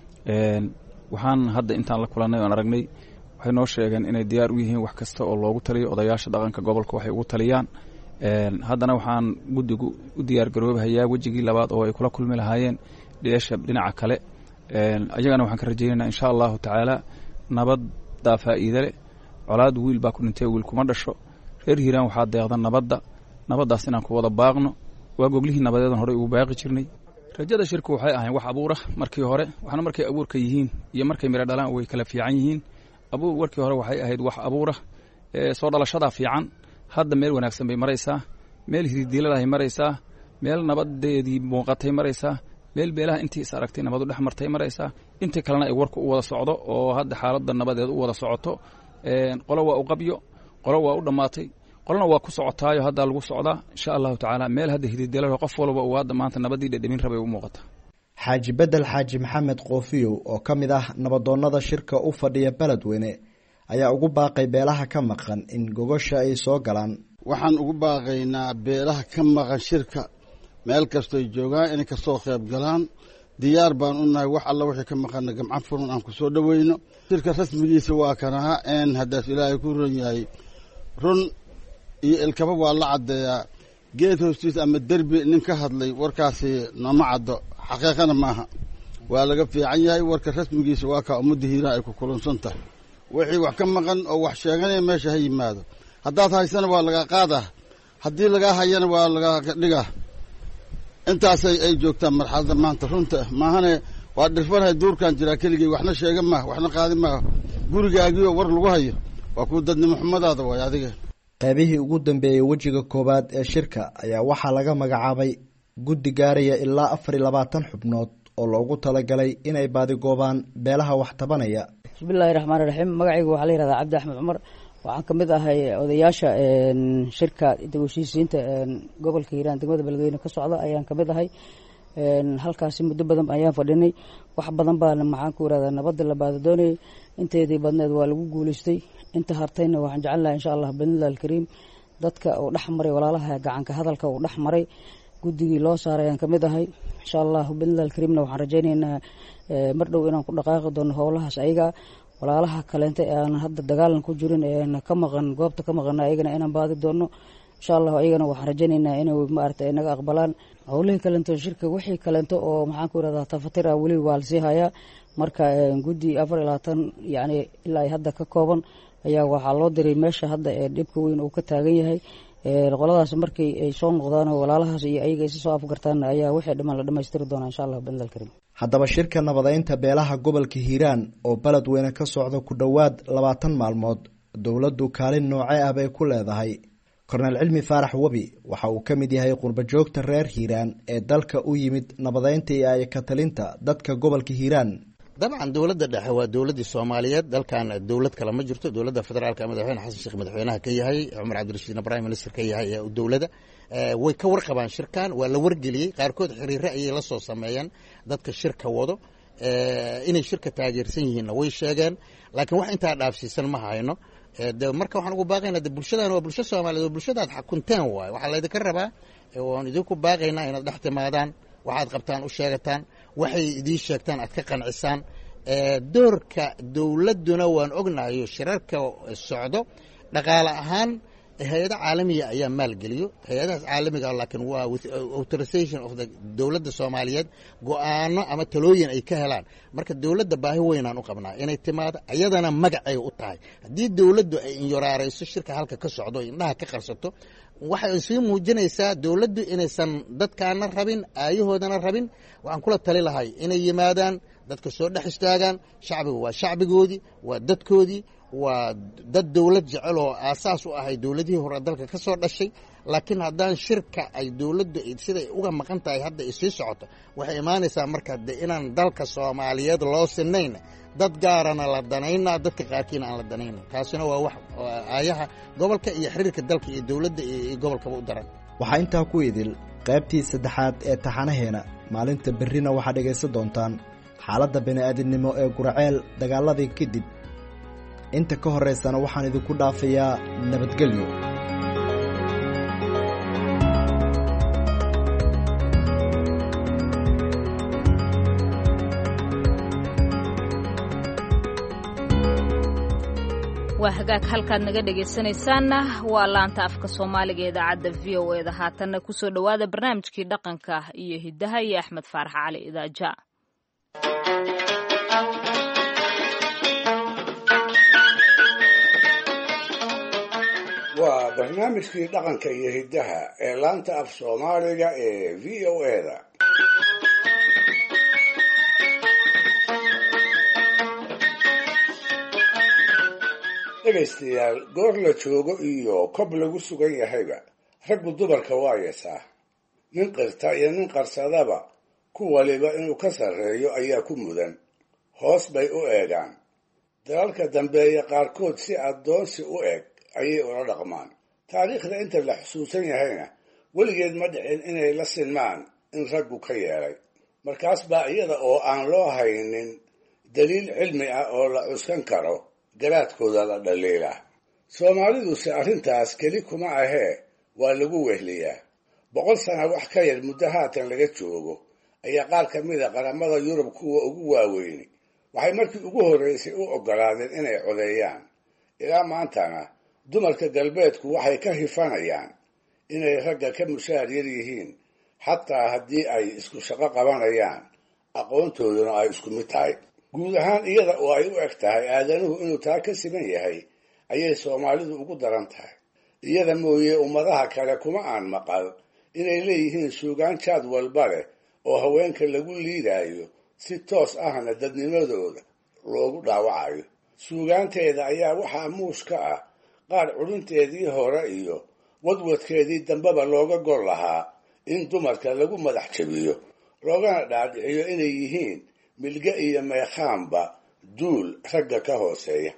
Speaker 16: waxaan hadda intaan la kulannay oan aragnay waxay noo sheegeen inay diyaar u yihiin wax kasta oo loogu taliyo odayaasha dhaqanka gobolka waxay ugu taliyaan haddana waxaan guddigu u diyaar garoobahayaa wejigii labaad oo ay kula kulmi lahaayeen dheesha dhinaca kale ayagana waxaan ka rajaynaynaa insha allahu tacaala nabaddaa faa'iide leh colaad wiil baa ku dhintay wiil kuma dhasho reer hiiraan waxaa deeqda nabadda nabaddaas inaan ku wada baaqno waa goglihii nabadeedan horey ugu baaqi jirnay rajada shirku waxay ahayn wax abuura markii hore waxna markay abuurka yihiin iyo markay miro dhalaan way kala fiican yihiin abuur warkii hore waxay ahayd wax abuura soo dhalashadaa fiican hadda meel wanaagsan bay maraysaa meel hiridiiladahay maraysaa meel nabadeedii muuqatay maraysaa meel beelaha intii is aragtay nabadu dhex martay maraysaa intii kalena ay warku u wada socdo oo hadda xaaladda nabadeed u wada socoto qolo waa u qabyo qolo waa u dhammaatay qolna waa ku socotaayo haddaa lagu socdaa insha allahu tacaala meel hadda hiridiilada qof walba uu hadda maanta nabadii dhedhemin rabay u muuqata
Speaker 14: xaaji bedel xaaji maxamed qoofiyow oo ka mid ah nabadoonnada shirka u fadhiya beledweyne ayaa ugu baaqay beelaha ka maqan in gogosha ay soo galaan
Speaker 17: waxaan ugu baaqaynaa beelaha ka maqan shirka meel kastoy joogaan inay ka soo qayb galaan diyaar baan u nahay wax alla wixii ka maqana gamcan furan aan ku soo dhoweyno shirka rasmigiisa waa kanaha een haddaas ilaahay ku ron yahay run iyo ilkaba waa la caddeeyaa geed hoostiisa ama derbi nin ka hadlay warkaasi nooma caddo xaqiiqana maaha waa laga fiican yahay warka rasmigiisa waa kaa ummadda hiiraan ay ku kulunsan tahay wixii wax ka maqan oo wax sheeganaya meesha ha yimaado haddaad haysana waa laga qaadaa haddii lagaa hayana waa laga dhigaa intaasay ay joogtaan marxaladda maanta runta maahane waa dhirfanahay duurkan jiraa keligay waxna sheega maaha waxna qaadi maaha gurigaagiioo war lagu hayo waa kuwa dadnimo xumadaada waay adiga
Speaker 14: qaybihii ugu dambeeyey wejiga koowaad ee shirka ayaa waxaa laga magacaabay guddi gaaraya ilaa afar iyo labaatan xubnood oo loogu talagalay inay baadigoobaan beelaha wax tabanaya
Speaker 18: bismillahi raxmaani raxiim magacaygu waxaa la yihahdaa cabdi axmed cumar waxaan ka mid ahay odayaasha shirka dawashiisiinta gobolka hiiraan degmada beledweyne ka socda ayaan ka mid ahay halkaasi muddo badan ayaan fadhinay wax badan baana maxaan ku irahdaa nabadda la baada doonayay inteedii badneed waa lagu guulaystay inta hartayna waxaan jecel lahay insha allah bidnillahi alkariim dadka uu dhex maray walaalaha gacanka hadalka uu dhex maray guddigii loo saaray ayaan ka mid ahay insha allah bidnillahi alkariimna waxaan rajaynaynaa mar dhow inaan ku dhaqaaqi doono howlahaas ayaga walaalaha kaleenta ee aan hadda dagaalan ku jirin ee ka maqan goobta ka maqana ayagana inaan baadi doono insha allah ayagana waxaan rajaynaynaa inay maaragtay ay naga aqbalaan howlihii kaleento shirka wixii kaleento oo maxaan ku irahdaa tafatir ah weli waa lasii hayaa marka guddi afar iyo labaatan yacni ilaa ay hadda ka kooban ayaa waxaa loo diray meesha hadda ee dhibka weyn uu ka taagan yahay qoladaas markii ay soo noqdaan oo walaalahaas iyo ayaga isa soo afgartaan ayaa wixii dhiman la dhamaystiri doonaa insha allah bidnillahi alkariim
Speaker 14: haddaba shirka nabadeynta beelaha gobolka hiiraan oo beledweyne ka socda ku dhowaad labaatan maalmood dowladdu kaalin noocee ah bay ku leedahay korneel cilmi faarax webi waxa uu ka mid yahay qurbajoogta reer hiiraan ee dalka u yimid nabadeynta iyo ay ka talinta dadka gobolka hiiraan
Speaker 19: dabcan dowladda dhexe waa dowladdii soomaaliyeed dalkan dowlad kale ma jirto dowladda federaalka madaxweyne xasan sheekh madaxweynaha ka yahay cumar cabdirashiidna prime minister ka yahay ee dowladda way ka warqabaan shirkan waa la wargeliyey qaarkood xiriire ayay la soo sameeyeen dadka shirka wado inay shirka taageersan yihiinna way sheegeen laakiin wax intaa dhaafsiisan ma hayno de marka waxaan ugu baaqaynaa de bulshadan waa bulsho soomaaliyeed oo bulshadaad xakunteen waayo waxaa laydinka rabaa waan idinku baaqaynaa inaad dhex timaadaan waxaad qabtaan u sheegataan waxay idiin sheegtaan aad ka qancisaan doorka dowladduna waan ognahayo shirarka socdo dhaqaale ahaan hay-ada caalamiya ayaa maalgeliyo hay-adahaas caalamiga laakiin waa with authorization of the dowladda soomaaliyeed go-aano ama talooyin ay ka helaan marka dowladda baahi weynaan u qabnaa inay timaado iyadana magacay u tahay haddii dowladdu ay inyoraarayso shirka halka ka socdo indhaha ka qarsato waxay sii muujinaysaa dowladdu inaysan dadkaana rabin aayahoodana rabin waxaan kula tali lahay inay yimaadaan dadka soo dhex istaagaan. shacbiga waa shacbigoodii, waa dadkoodii, waa dad dowlad jecel oo aasaas u ahay dowladihii hore dalka ka soo dhashay. laakiin haddaan shirka ay dowladdu siday uga maqan tahay hadda ay sii socoto, waxay imaanaysaa marka de inaan dalka soomaaliyeed loo sinayn, dad gaarana la danaynaa, dadka qaarkiina aan la danaynayn. taasina waa wax aayaha gobolka iyo xiriirka dalka iyo dowladda iyo gobolkaba u daran.
Speaker 14: waxaa intaa ku idil qaybtii saddexaad ee taxanaheena. maalinta berrina waxaad dhegaysan doontaan xaaladda bini'aadinimo ee Guraceel dagaaladii kadib. inta ka horeysana waxaan idinku dhaafayaa nabadgelyo.
Speaker 2: waa hagaag halkaad naga dhegaysanaysaanna waa laanta afka soomaaliga idaacadda v o e da. haatanna kusoo dhowaada barnaamijkii dhaqanka iyo hiddaha iyo axmed faarax cali idaaja.
Speaker 6: waa barnaamijkii dhaqanka iyo hiddaha ee laanta af soomaaliga ee v o e da. dhegaystayaal, goor la joogo iyo kob lagu sugan yahayba raggu dumarka waa yeesaa. nin qirta iyo nin qarsadaba ku waliba inuu ka sarreeyo ayaa ku mudan. hoos bay u eegaan. dalalka dambeeya qaarkood si addoonsi u eg ayay ula dhaqmaan. taariikhda inta la xusuusan yahayna weligeed ma dhicin inay la sinmaan in raggu ka yeelay. markaas baa iyada oo aan loo haynin daliil cilmi ah oo la cuskan karo garaadkooda la dhaliila. soomaaliduse arrintaas keli kuma ahee waa lagu wehliyaa. boqol sana wax ka yar muddo haatan laga joogo ayaa qaar ka mida qaramada yurub kuwa ugu waaweyni waxay markii ugu horraysay u oggolaadeen inay codeeyaan. ilaa maantana dumarka galbeedku waxay ka hifanayaan inay ragga ka mushaar yar yihiin, xataa haddii ay isku shaqo qabanayaan aqoontooduna ay isku mid tahay. guud ahaan iyada oo ay u eg tahay aadanuhu inuu taa ka siman yahay ayay soomaalidu ugu daran tahay. iyada mooye ummadaha kale kuma aan maqal inay leeyihiin suugaan jaad walba leh oo haweenka lagu liidaayo, si toos ahna dadnimadooda loogu dhaawacayo. suugaanteeda ayaa waxaa muush ka ah qaar culinteedii hore iyo wadwadkeedii dambeba looga gol lahaa in dumarka lagu madax jabiyo, loogana dhaadhiciyo inay yihiin milge iyo meekhaanba duul ragga ka hooseeya.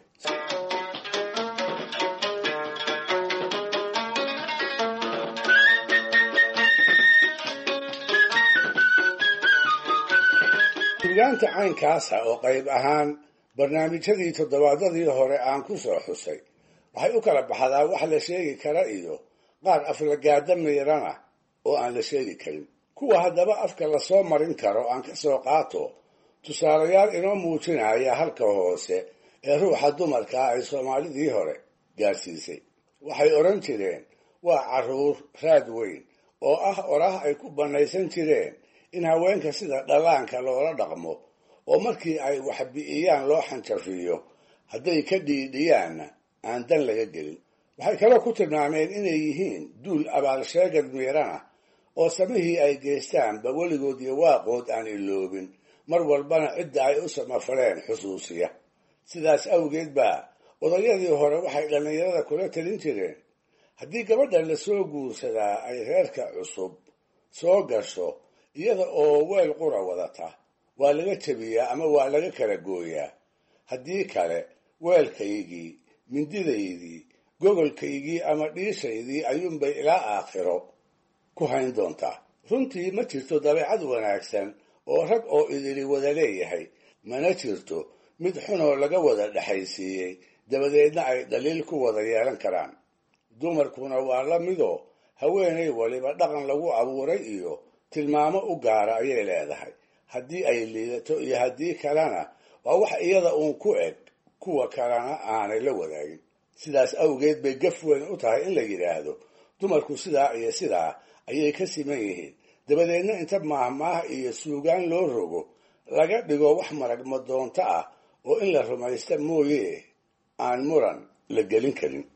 Speaker 6: suugaanta caynkaasa oo qayb ahaan barnaamijyadii toddobaadadii hore aan ku soo xusay waxay u kala baxdaa wax la sheegi kara iyo qaar aflagaada miirana oo aan la sheegi karin. kuwa haddaba afka lasoo marin karo aan ka soo qaato tusaalayaal inoo muujinaya halka hoose ee ruuxa dumarkaa ay soomaalidii hore gaadhsiisay. waxay odhan jireen waa carruur raad weyn, oo ah oraah ay ku bannaysan jireen in haweenka sida dhallaanka loola dhaqmo, oo markii ay wax bi'iyaan loo xanjafiyo, hadday ka dhiidhiyaanna aan dan laga gelin. waxay kaloo ku tilmaameen inay yihiin duul abaalsheegad miirana oo samihii ay geystaanba weligood iyo waaqood aan iloobin, mar walbana cidda ay u samafaleen xusuusiya. sidaas awgeed baa odayadii hore waxay dhallinyarada kula talin jireen haddii gabadha lasoo guursadaa ay reerka cusub soo gasho iyada oo weel qura wadata, waa laga jabiyaa ama waa laga kala gooyaa. haddii kale weelkaygii, mindidaydii, gogolkaygii ama dhiishaydii ayuunbay ilaa aakhiro ku hayn doontaa. runtii ma jirto dabeecad wanaagsan oo rag oo idili wada leeyahay, mana jirto mid xunoo laga wada dhexaysiiyey dabadeedna ay dhaliil ku wada yeelan karaan. dumarkuna waa la midoo haweenay waliba dhaqan lagu abuuray iyo tilmaamo u gaara ayay leedahay. haddii ay liidato iyo haddii kalena waa wax iyada uun ku eg, kuwa kalena aanay la wadaagin. sidaas awgeed bay gaf weyn u tahay in la yidhaahdo dumarku sidaa iyo sidaa ayay ka siman yihiin, dabadeedna inta maahmaah iyo suugaan loo rogo laga dhigo wax maragma doonto ah oo in la rumaysta mooye aan muran la gelin karin.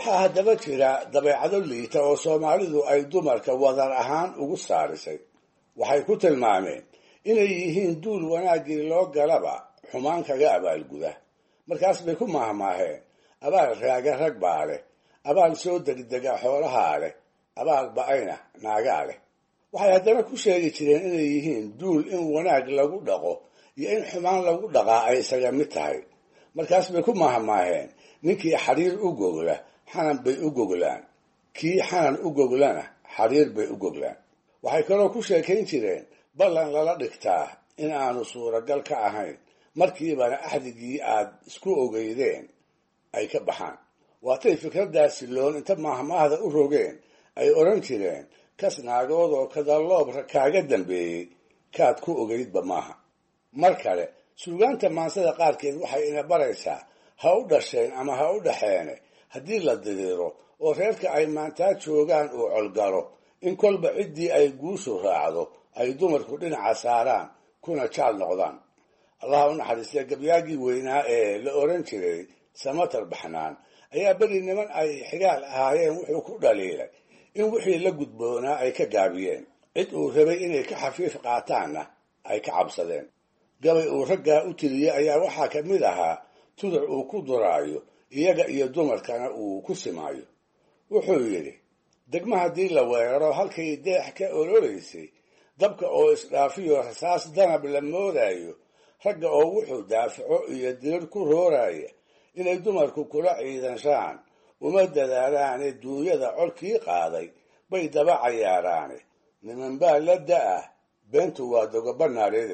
Speaker 6: waxaa haddaba jira dabeecado liita oo soomaalidu ay dumarka wadar ahaan ugu saarisay. waxay ku tilmaameen inay yihiin duul wanaaggii loo galaba xumaan kaga abaalguda. markaas bay ku mahmaaheen abaal raaga rag baa leh, abaal soo degdega xoolahaa leh, abaal ba-ayna naagaa leh. waxay haddana ku sheegi jireen inay yihiin duul in wanaag lagu dhaqo iyo in xumaan lagu dhaqaa ay isaga mid tahay. markaas bay ku mahmaaheen ninkii xariir u gogla xanan bay u goglaan, kii xanan u goglana xariir bay u goglaan. waxay kaloo ku sheekayn jireen ballan lala dhigtaa in aanu suuragal ka ahayn, markiibana axdigii aad isku ogeydeen ay ka baxaan. waatay fikraddaasi loon inta mahmaahda u rogeen ay odhan jireen kas naagood oo kadaloobra kaaga dambeeyey kaad ku ogeydba maaha. mar kale suugaanta maansada qaarkeed waxay ina baraysaa ha u dhasheen ama ha u dhaxeene haddii la diriiro oo reerka ay maantaa joogaan uu colgalo in kolba ciddii ay guushu raacdo ay dumarku dhinaca saaraan kuna jaal noqdaan. allaha u naxariistay gabyaagii weynaa ee la odhan jiray samatar baxnaan ayaa beri niman ay xigaal ahaayeen wuxuu ku dhaliilay in wixii la gudboonaa ay ka gaabiyeen, cid uu rabay inay ka xafiif qaataanna ay ka cabsadeen. gabay uu raggaa u tiriyey ayaa waxaa ka mid ahaa tuduc uu ku duraayo iyaga iyo dumarkana uu ku simaayo. wuxuu yidhi degma haddii la weeraro halkay deex ka ololeysay, dabka oo isdhaafiyo rasaas danab la moodaayo, ragga oo wuxuu daafaco iyo dirir ku rooraya inay dumarku kula ciidanshaan uma dadaalaane duunyada colkii qaaday bay daba cayaaraane niman baa la da-ah beentu waa dogobanaareeda.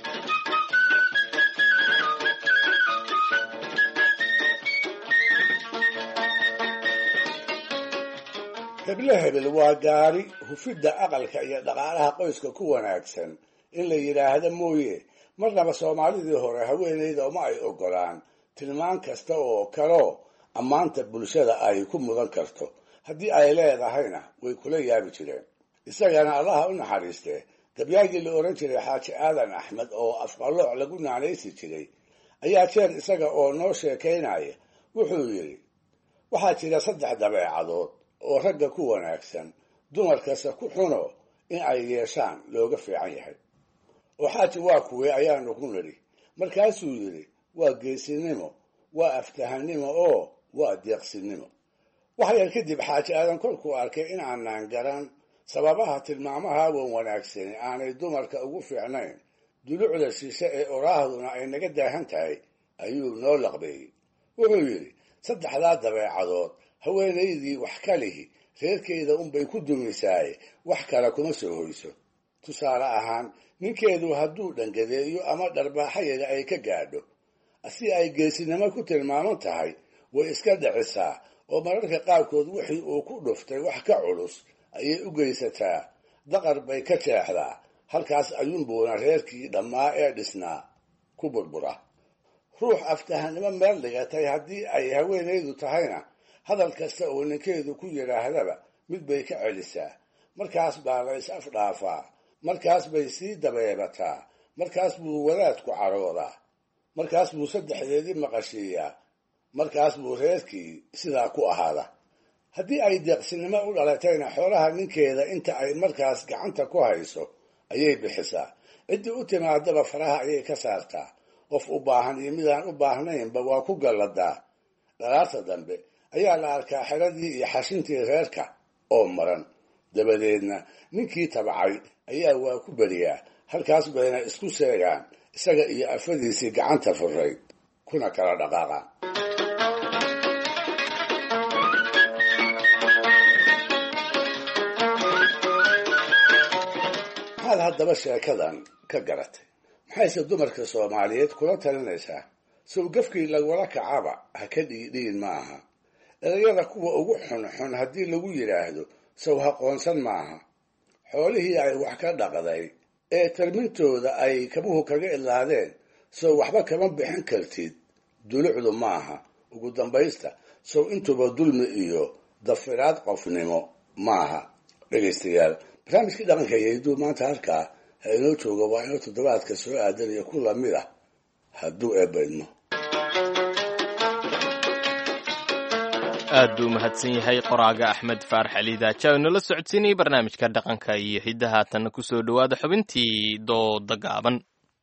Speaker 6: heble hebel waa gaari hufidda aqalka iyo dhaqaalaha qoyska ku wanaagsan in la yidhaahda mooye marnaba soomaalidii hore haweenayda uma ay ogolaan tilmaan kasta oo kaloo ammaanta bulshada ay ku mudan karto. haddii ay leedahayna way kula yaabi jireen. isagana allaha u naxariistee gabyaagii la odhan jiray xaaji aadan axmed oo afqalooc lagu naanaysi jiray ayaa jeer isaga oo noo sheekaynaya wuxuu yidhi waxaa jira saddex dabeecadood oo ragga ku wanaagsan dumarkase ku xuno in ay yeeshaan looga fiican yahay. oo xaaji waa kuwee ayaanu ku nidhi. markaasuu yidhi waa geesinimo, waa aftahannimo oo waa deeqsinimo. waxyar kadib xaaji aadan kolkuu arkay in aanaan garan sababaha tilmaamaha wan wanaagsani aanay dumarka ugu fiicnayn, dulucda shishe ee oraahduna ay naga daahan tahay, ayuu noo laqbeeyey. wuxuu yidhi saddexdaa dabeecadood haweenaydii wax ka lihi reerkeeda unbay ku dumisaaye wax kale kuma soo hoyso. tusaale ahaan ninkeedu hadduu dhangadeeyo ama dharbaaxayaga ay ka gaadho, si ay geesinimo ku tilmaaman tahay way iska dhicisaa oo mararka qaarkood wixii uu ku dhuftay wax ka culus ayay u geysataa, daqar bay ka jeexdaa. halkaas ayuunbuuna reerkii dhammaa ee dhisnaa ku burbura. ruux aftahannimo meel dhigatay haddii ay haweenaydu tahayna hadal kasta oo ninkeedu ku yidhaahdaba mid bay ka celisaa. markaas baa la is afdhaafaa, markaas bay sii dabeebataa, markaas buu wadaadku caroodaa, markaas buu saddexdeedii maqashiiyaa, markaas buu reerkii sidaa ku ahaada. haddii ay deeqsinimo u dhalatayna xoolaha ninkeeda inta ay markaas gacanta ku hayso ayay bixisaa. ciddii u timaadaba faraha ayay ka saartaa. qof u baahan iyo midaan u baahnaynba waa ku galladaa. dhalaarta dambe ayaa la arkaa xeradii iyo xashintii reerka oo maran. dabadeedna ninkii tabcay ayaa waa ku beriyaa. halkaas bayna isku sheegaan isaga iyo afadiisii gacanta furayd kuna kala dhaqaaqaan. maxaad haddaba sheekadan ka garatay? maxayse dumarka soomaaliyeed kula talinaysaa? sawgafkii lagula kacaba ha ka dhiidhiin ma aha. erayada kuwa ugu xunxun haddii lagu yidhaahdo saw haqoonsan maaha. xoolihii ay wax ka dhaqday ee tarmintooda ay kabuhu kaga ilaadeen sow waxba kama bixin kartid. dulucdu maaha. ugu dambaysta sow intuba dulmi iyo dafiraad qofnimo maaha. dhegaystayaal, barnaamijkii dhaqanka iyo hidduu maanta halkaa ha inoo jooga. waa inoo toddobaadka soo aadanaya ku lamid ah hadduu eebba idmo.
Speaker 3: aad buu mahadsan yahay qoraaga axmed faarax cali daaja oo nala socodsiinayay barnaamijka dhaqanka iyo hiddaha tanna ku soo dhowaada xubintii dooda gaaban.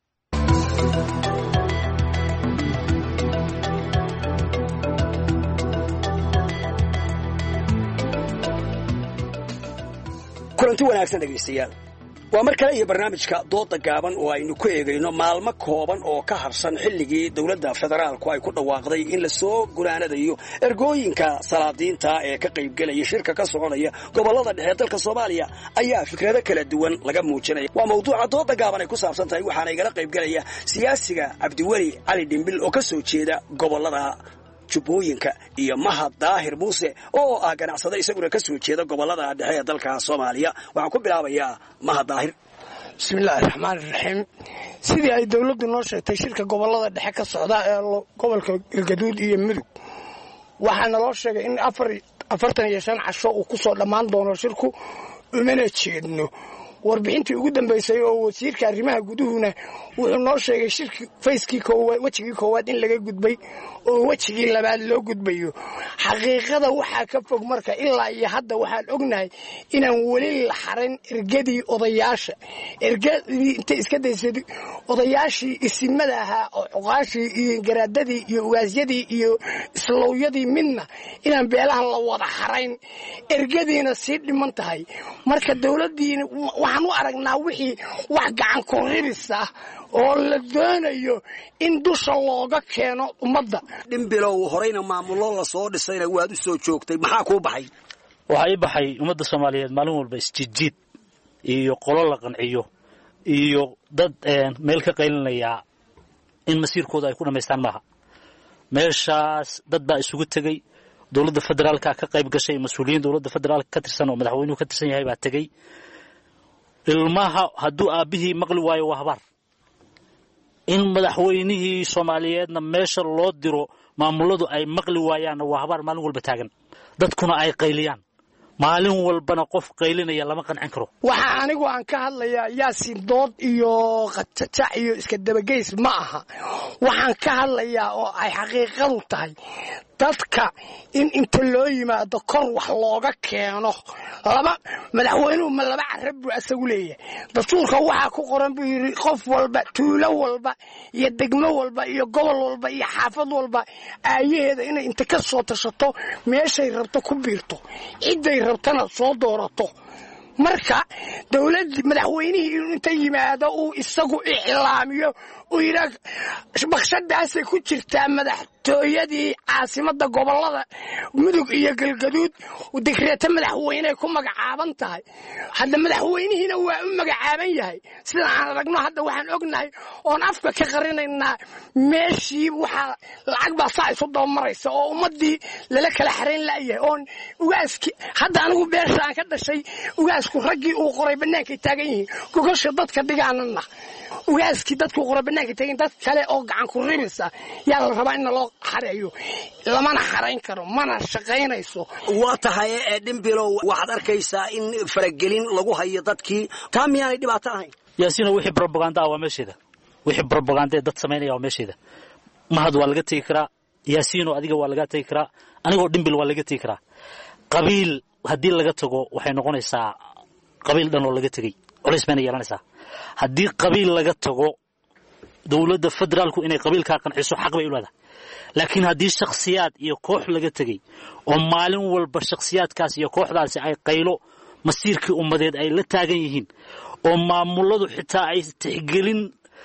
Speaker 20: kulanti wanaagsan dhegaystayaal, waa mar kale iyo barnaamijka dooda gaaban oo aynu ku eegayno maalmo kooban oo ka harsan xilligii dowladda federaalku ay ku dhawaaqday in la soo gunaanadayo ergooyinka salaadiinta ee ka qaybgelaya shirka ka soconaya gobollada dhexe dalka Soomaaliya ayaa fikrado kala duwan laga muujinaya. waa mawduuca dooda gaaban ay ku saabsan tahay, waxaana igala qaybgelaya siyaasiga Cabdiweli Cali Dhimbil oo ka soo jeeda gobollada Jubbooyinka iyo Mahad Daahir Muuse oo ah ganacsade isaguna ka soo jeeda gobollada dhexe ee dalka Soomaaliya. waxaan ku bilaabayaa Mahad Daahir.
Speaker 21: bismillaahi raxmaani raxiim. sidii ay dawladdu noo sheegtay shirka gobollada dhexe ka socda ee gobolka Galgaduud iyo Mudug, waxaana loo sheegay in afartan iyo shan casho uu ku soo dhammaan doono shirku, umana jeedno warbixintii ugu dambaysay oo wasiirka arrimaha guduhuna wuxuu noo sheegay shirki fayskii koowaad wajigii koowaad in laga gudbay oo wajigii labaad loo gudbayo. xaqiiqada waxaa ka fog marka ilaa iyo hadda waxaan ognahay inaan weli la xarin ergadii odayaasha ergadii inta iska daysay odayaashii isimada ahaa oo cuqaashii iyo garaadadii iyo ugaasyadii iyo isloowyadii midna inaan beelaha la wada xarayn, ergadiina sii dhiman tahay. marka dawladdiina waxaan u aragnaa wixii wax gacan ku ribis ah oo la doonayo in dusha looga keeno ummadda.
Speaker 20: Dhimbilow horeyna maamulo la soo dhisayna waad u soo joogtay, maxaa kuu baxay?
Speaker 22: waxaa ii baxay ummadda Soomaaliyeed maalin walba isjijiid iyo qolo la qanciyo iyo dad meel ka qaylinaya in masiirkooda ay ku dhamaystaan maaha. meeshaas dad baa isugu tegay, dowladda federaalka ka qayb gashay, mas'uuliyiin dowladda federaalka ka tirsan oo madaxweynuhu ka tirsan yahay baa tegay. ilmaha hadduu aabihii maqli waayo waa habaar. in madaxweynihii Soomaaliyeedna meesha loo diro maamuladu ay maqli waayaan waa habaar maalin walba taagan, dadkuna ay qayliyaan. maalin walbana qof qaylinaya lama qancin karo.
Speaker 21: waxa anigu aan ka hadlayaa Yaasiin dood iyo qatac iyo iska dabageys ma aha. waxaan ka hadlayaa oo ay xaqiiqadu tahay dadka in inta loo yimaado kor wax looga keeno. laba madaxweynuhu ma laba carab buu asagu leeyahay. dastuurka waxaa ku qoran buu yiri qof walba, tuulo walba iyo degmo walba iyo gobol walba iyo xaafad walba aayaheeda inay inta ka soo tashato meeshay rabto ku biirto, ciday rabtana soo doorato. marka dawladda madaxweynihii inta yimaado uu isagu iclaamiyo uu yiraahdo baqshadaasay ku jirtaa madaxtooyadii caasimadda gobollada Mudug iyo Galgaduud, uu dekreeto madaxweyne ku magacaaban tahay. hadda madaxweynihiina waa u magacaaban yahay. sida aan aragno hadda waxaan ognahay oon afka ka qarinaynaa meeshii waxa lacag baa saa isu daba maraysa oo ummadii lala kala xarayn la'yahay. oon ugaaski hadda anigu beeshaan ka dhashay ugaasku raggii uu qoray banaanka taagan yihiin, gogosha dadka dhigaanana ugaaski dadku qoray banaanka taagan, dad kale oo gacan ku ribisa yaa la rabaa in loo xareeyo. lamana xarayn karo, mana shaqaynayso.
Speaker 20: waa tahay ee Dhimbilow waxaad arkaysaa in faragelin lagu hayo dadkii, taa miyaanay dhibaato ahayn?
Speaker 22: Yaasiin wixii propaganda waa meesheeda, wixii propaganda dad sameynaya waa meesheeda. Mahad waa laga tagi karaa, Yaasiin adiga waa laga tagi karaa, anigoo Dhimbil waa laga tagi karaa. qabiil haddii laga tago waxay noqonaysaa qabiil dhan oo laga tagay, culays bayna yeelanaysaa. haddii qabiil laga tago dawladda federaalku inay qabiilka qanciso xaq bay u leedahay. laakiin haddii shakhsiyaad iyo koox laga tagay oo maalin walba shakhsiyaadkaas iyo kooxdaasi ay qaylo masiirkii ummadeed ay la taagan yihiin oo maamuladu xitaa ay tixgelin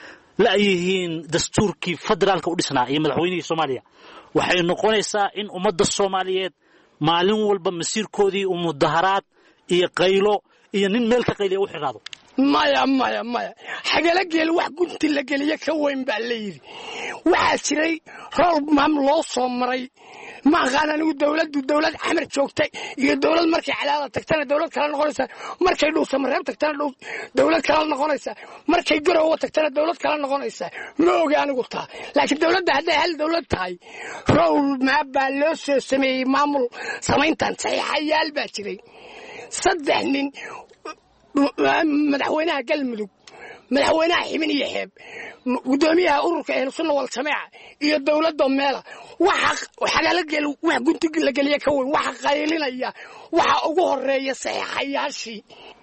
Speaker 22: la yihiin dastuurkii federaalka u dhisnaa iyo madaxweynihii Soomaaliya, waxay noqonaysaa in ummadda Soomaaliyeed maalin walba masiirkoodii uu mudaharaad iyo qaylo iyo nin meel ka qayliya u xiraado.
Speaker 21: maya maya maya xagala geel wax gunti la geliya ka weyn baa la yiri. waxaa jiray roob maam loo soo maray, ma aqaan anigu dawladdu dawlad xamar joogtay iyo dawlad markay calaada tagtana dawlad kala noqonaysa, markay dhuusa mareeb tagtana dawlad kala noqonaysa, markay garowo tagtana dawlad kala noqonaysa. ma ogi anigu taa, laakiin dawladda hadday hal dawlad tahay roob ma baa loo soo sameeyey maamul samayntan saxiixayaal baa jiray. saddex nin madaxweynaha Galmudug madaxweynaha xibin iyo xeeb gudoomiyaha ururka ahlu sunna wal jamaaca iyo dawladda meela waxa xagalagel wax guntiga la galiya ka weyn waxa qaylinaya waxa ugu horeeya saxiixayaashii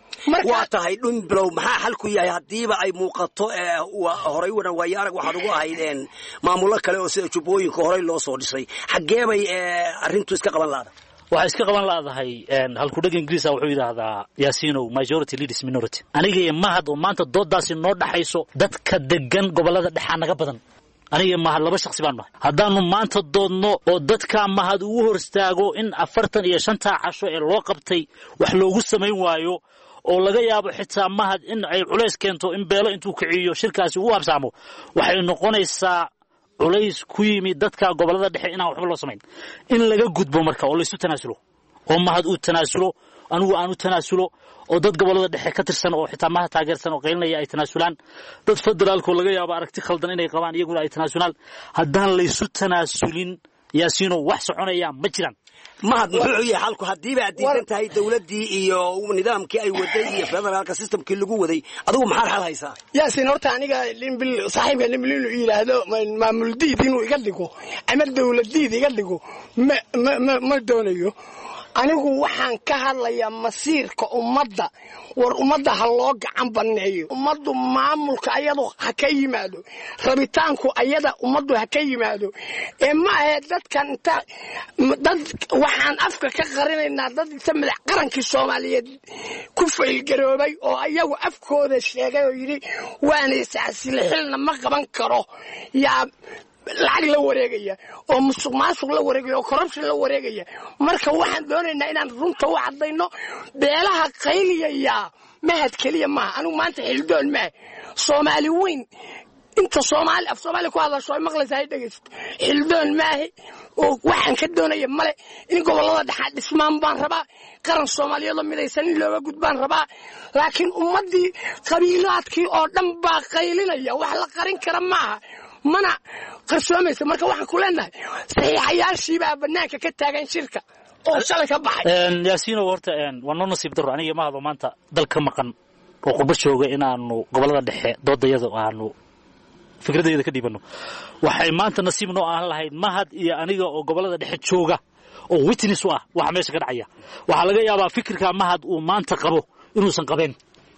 Speaker 20: waa tahay dhumbilow maxaa xalku yahay haddiiba ay muuqato horay wana waayo arag waxaad ugu ahaydeen maamulo kale oo sida jubbooyinka horay loo soo dhisay xaggee bay arrintu iska qaban laada
Speaker 22: waxay iska qaban laadahay halkudhega ingiriisa wuxuu yidhaahdaa yaasiinow majority leaders minority aniga iyo mahad oo maanta doodaasi noo dhaxayso dadka degan gobollada dhexaa naga badan aniga mahad laba shakhsi baan nahay haddaannu maanta doodno oo dadka mahad ugu hor istaago in afartan iyo shantaa casho ee loo qabtay wax loogu samayn waayo oo laga yaabo xitaa mahad in ay culays keento in beelo intuu kiciyo shirkaasi uu habsaamo waxay noqonaysaa culays ku yimi dadka gobollada dhexe inaan waxba loo samayn in laga gudbo marka oo laysu tanaasulo oo mahad uu tanaasulo anigu aan u tanaasulo oo dad gobollada dhexe ka tirsan oo xitaa mahad taageersan oo qaylinaya ay tanaasulaan dad federaalkoo laga yaabo aragti khaldan inay qabaan iyaguna ay tanaasulaan haddaan laysu tanaasulin yaasiino wax soconaya ma jiraan
Speaker 20: mahad muxuu yahay xalku haddiiba aad diidan tahay dawladdii iyo nidaamkii ay waday iyo federaalka systemkii lagu waday adigu maxaad xal haysaa
Speaker 21: yaasin horta aniga limbil saaxiibka limbil inuu yidhaahdo maamul diid inuu iga dhigo ama dawlad diid iga dhigo ma ma ma doonayo anigu waxaan ka hadlayaa masiirka ummadda war ummadda ha loo gacan banneeyo ummaddu maamulka ayadu ha ka yimaado rabitaanku ayada ummaddu ha ka yimaado ee ma ahe dadkan inta dad waxaan afka ka qarinaynaa dad inta madax qarankii soomaaliyeed ku faylgaroobay oo ayagu afkooda sheegay oo yidhi waana isaasile xilna ma qaban karo yaa lacag la wareegaya oo musuq maasuq la wareegaya oo corruption la wareegaya marka waxaan doonaynaa inaan runta u cadayno beelaha qayliyaya mahad keliya maaha anigu maanta xildoon maaha soomaali weyn inta soomaali af soomaali ku hadasho ay maqlaysaa ay dhegaysato xildoon maaha oo waxaan ka doonaya male in gobollada dhexaa dhismaan baan rabaa qaran soomaaliyeed oo midaysan in looga gudbaan rabaa laakiin ummaddii qabiilaadkii oo dhan baa qaylinaya wax la qarin kara maaha mana qarsoomaysa marka waxaan ku leenahay saxiixayaashii baa bannaanka ka taagan shirka oo shalay ka baxay
Speaker 22: yaasiino horta waa noo nasiib darro aniga mahado maanta dal ka maqan oo qurbo jooga inaanu gobollada dhexe doodayada aanu fikradayada ka dhiibanno waxay maanta nasiib noo aan lahayd mahad iyo aniga oo gobollada dhexe jooga oo witness u ah waxa meesha ka dhacaya waxaa laga yaabaa fikirka mahad uu maanta qabo inuusan qabeen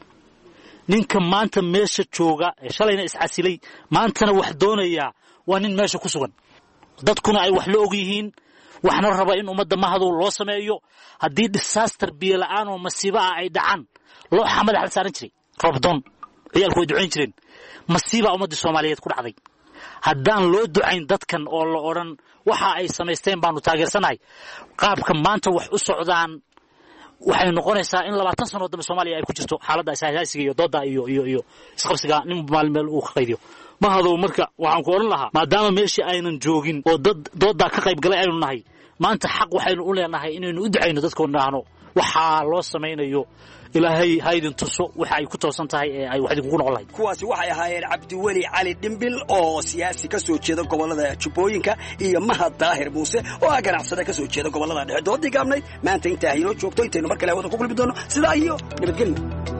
Speaker 22: ninka maanta meesha jooga ee shalayna iscasilay maantana wax doonaya waa nin meesha ku sugan dadkuna ay wax la og yihiin waxna raba in ummadda mahadu loo sameeyo haddii disaster biyo la'aan oo masiibo ah ay dhacaan looxa madaxa la saaran jiray roobdoon ciyaalku way ducayn jireen masiibaa ummadda soomaaliyeed ku dhacday haddaan loo ducayn dadkan oo la odhan waxa ay samaysteen baanu taageersanahay qaabka maanta wax u socdaan waxay noqonaysaa in labaatan sano dambe Soomaaliya ay ku jirto xaaladda asaasiga iyo dooda iyo iyo iyo isqabsiga nin maalmeel uu ka qaydiyo mahado marka waxaan ku oran lahaa maadaama meeshii aynan joogin oo dad dooda ka qayb galay aynu nahay maanta xaq waxaynu u leenahay inaynu u ducayno dadkoona ahno waxa loo sameeyo ilaahay haydin tuso waxa ay ku toosan tahay ee ay waxdi kugu noqon lahayd
Speaker 20: kuwaasi waxay ahaayeen Cabdiweli Cali Dhimbil oo siyaasi ka soo jeeda gobolada Jubbooyinka iyo Mahad Daahir Muuse oo ah ganacsade ka soo jeeda gobolada dhexe doodii gaabnay maanta inta hayno joogto intaynu mar kale wada ku kulmi doono sidaa iyo nabadgelyo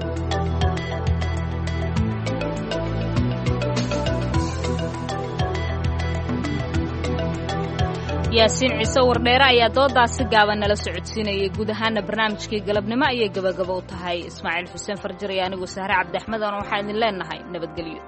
Speaker 2: yaasiin ciise wardheere ayaa doodaasi gaaban nala socodsiinayay guud ahaana barnaamijkii galabnimo ayay gabagabo u tahay ismaaciil xuseen farjar iyo anigu sahre cabdiaxmed oona waxaan idin leenahay nabadgelyo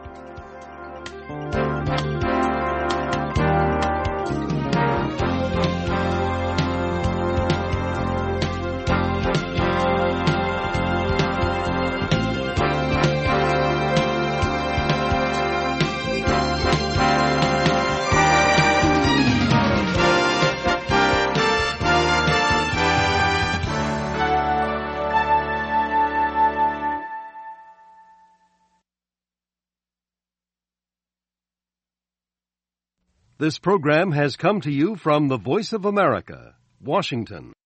Speaker 1: This program has come to you from the Voice of America, Washington.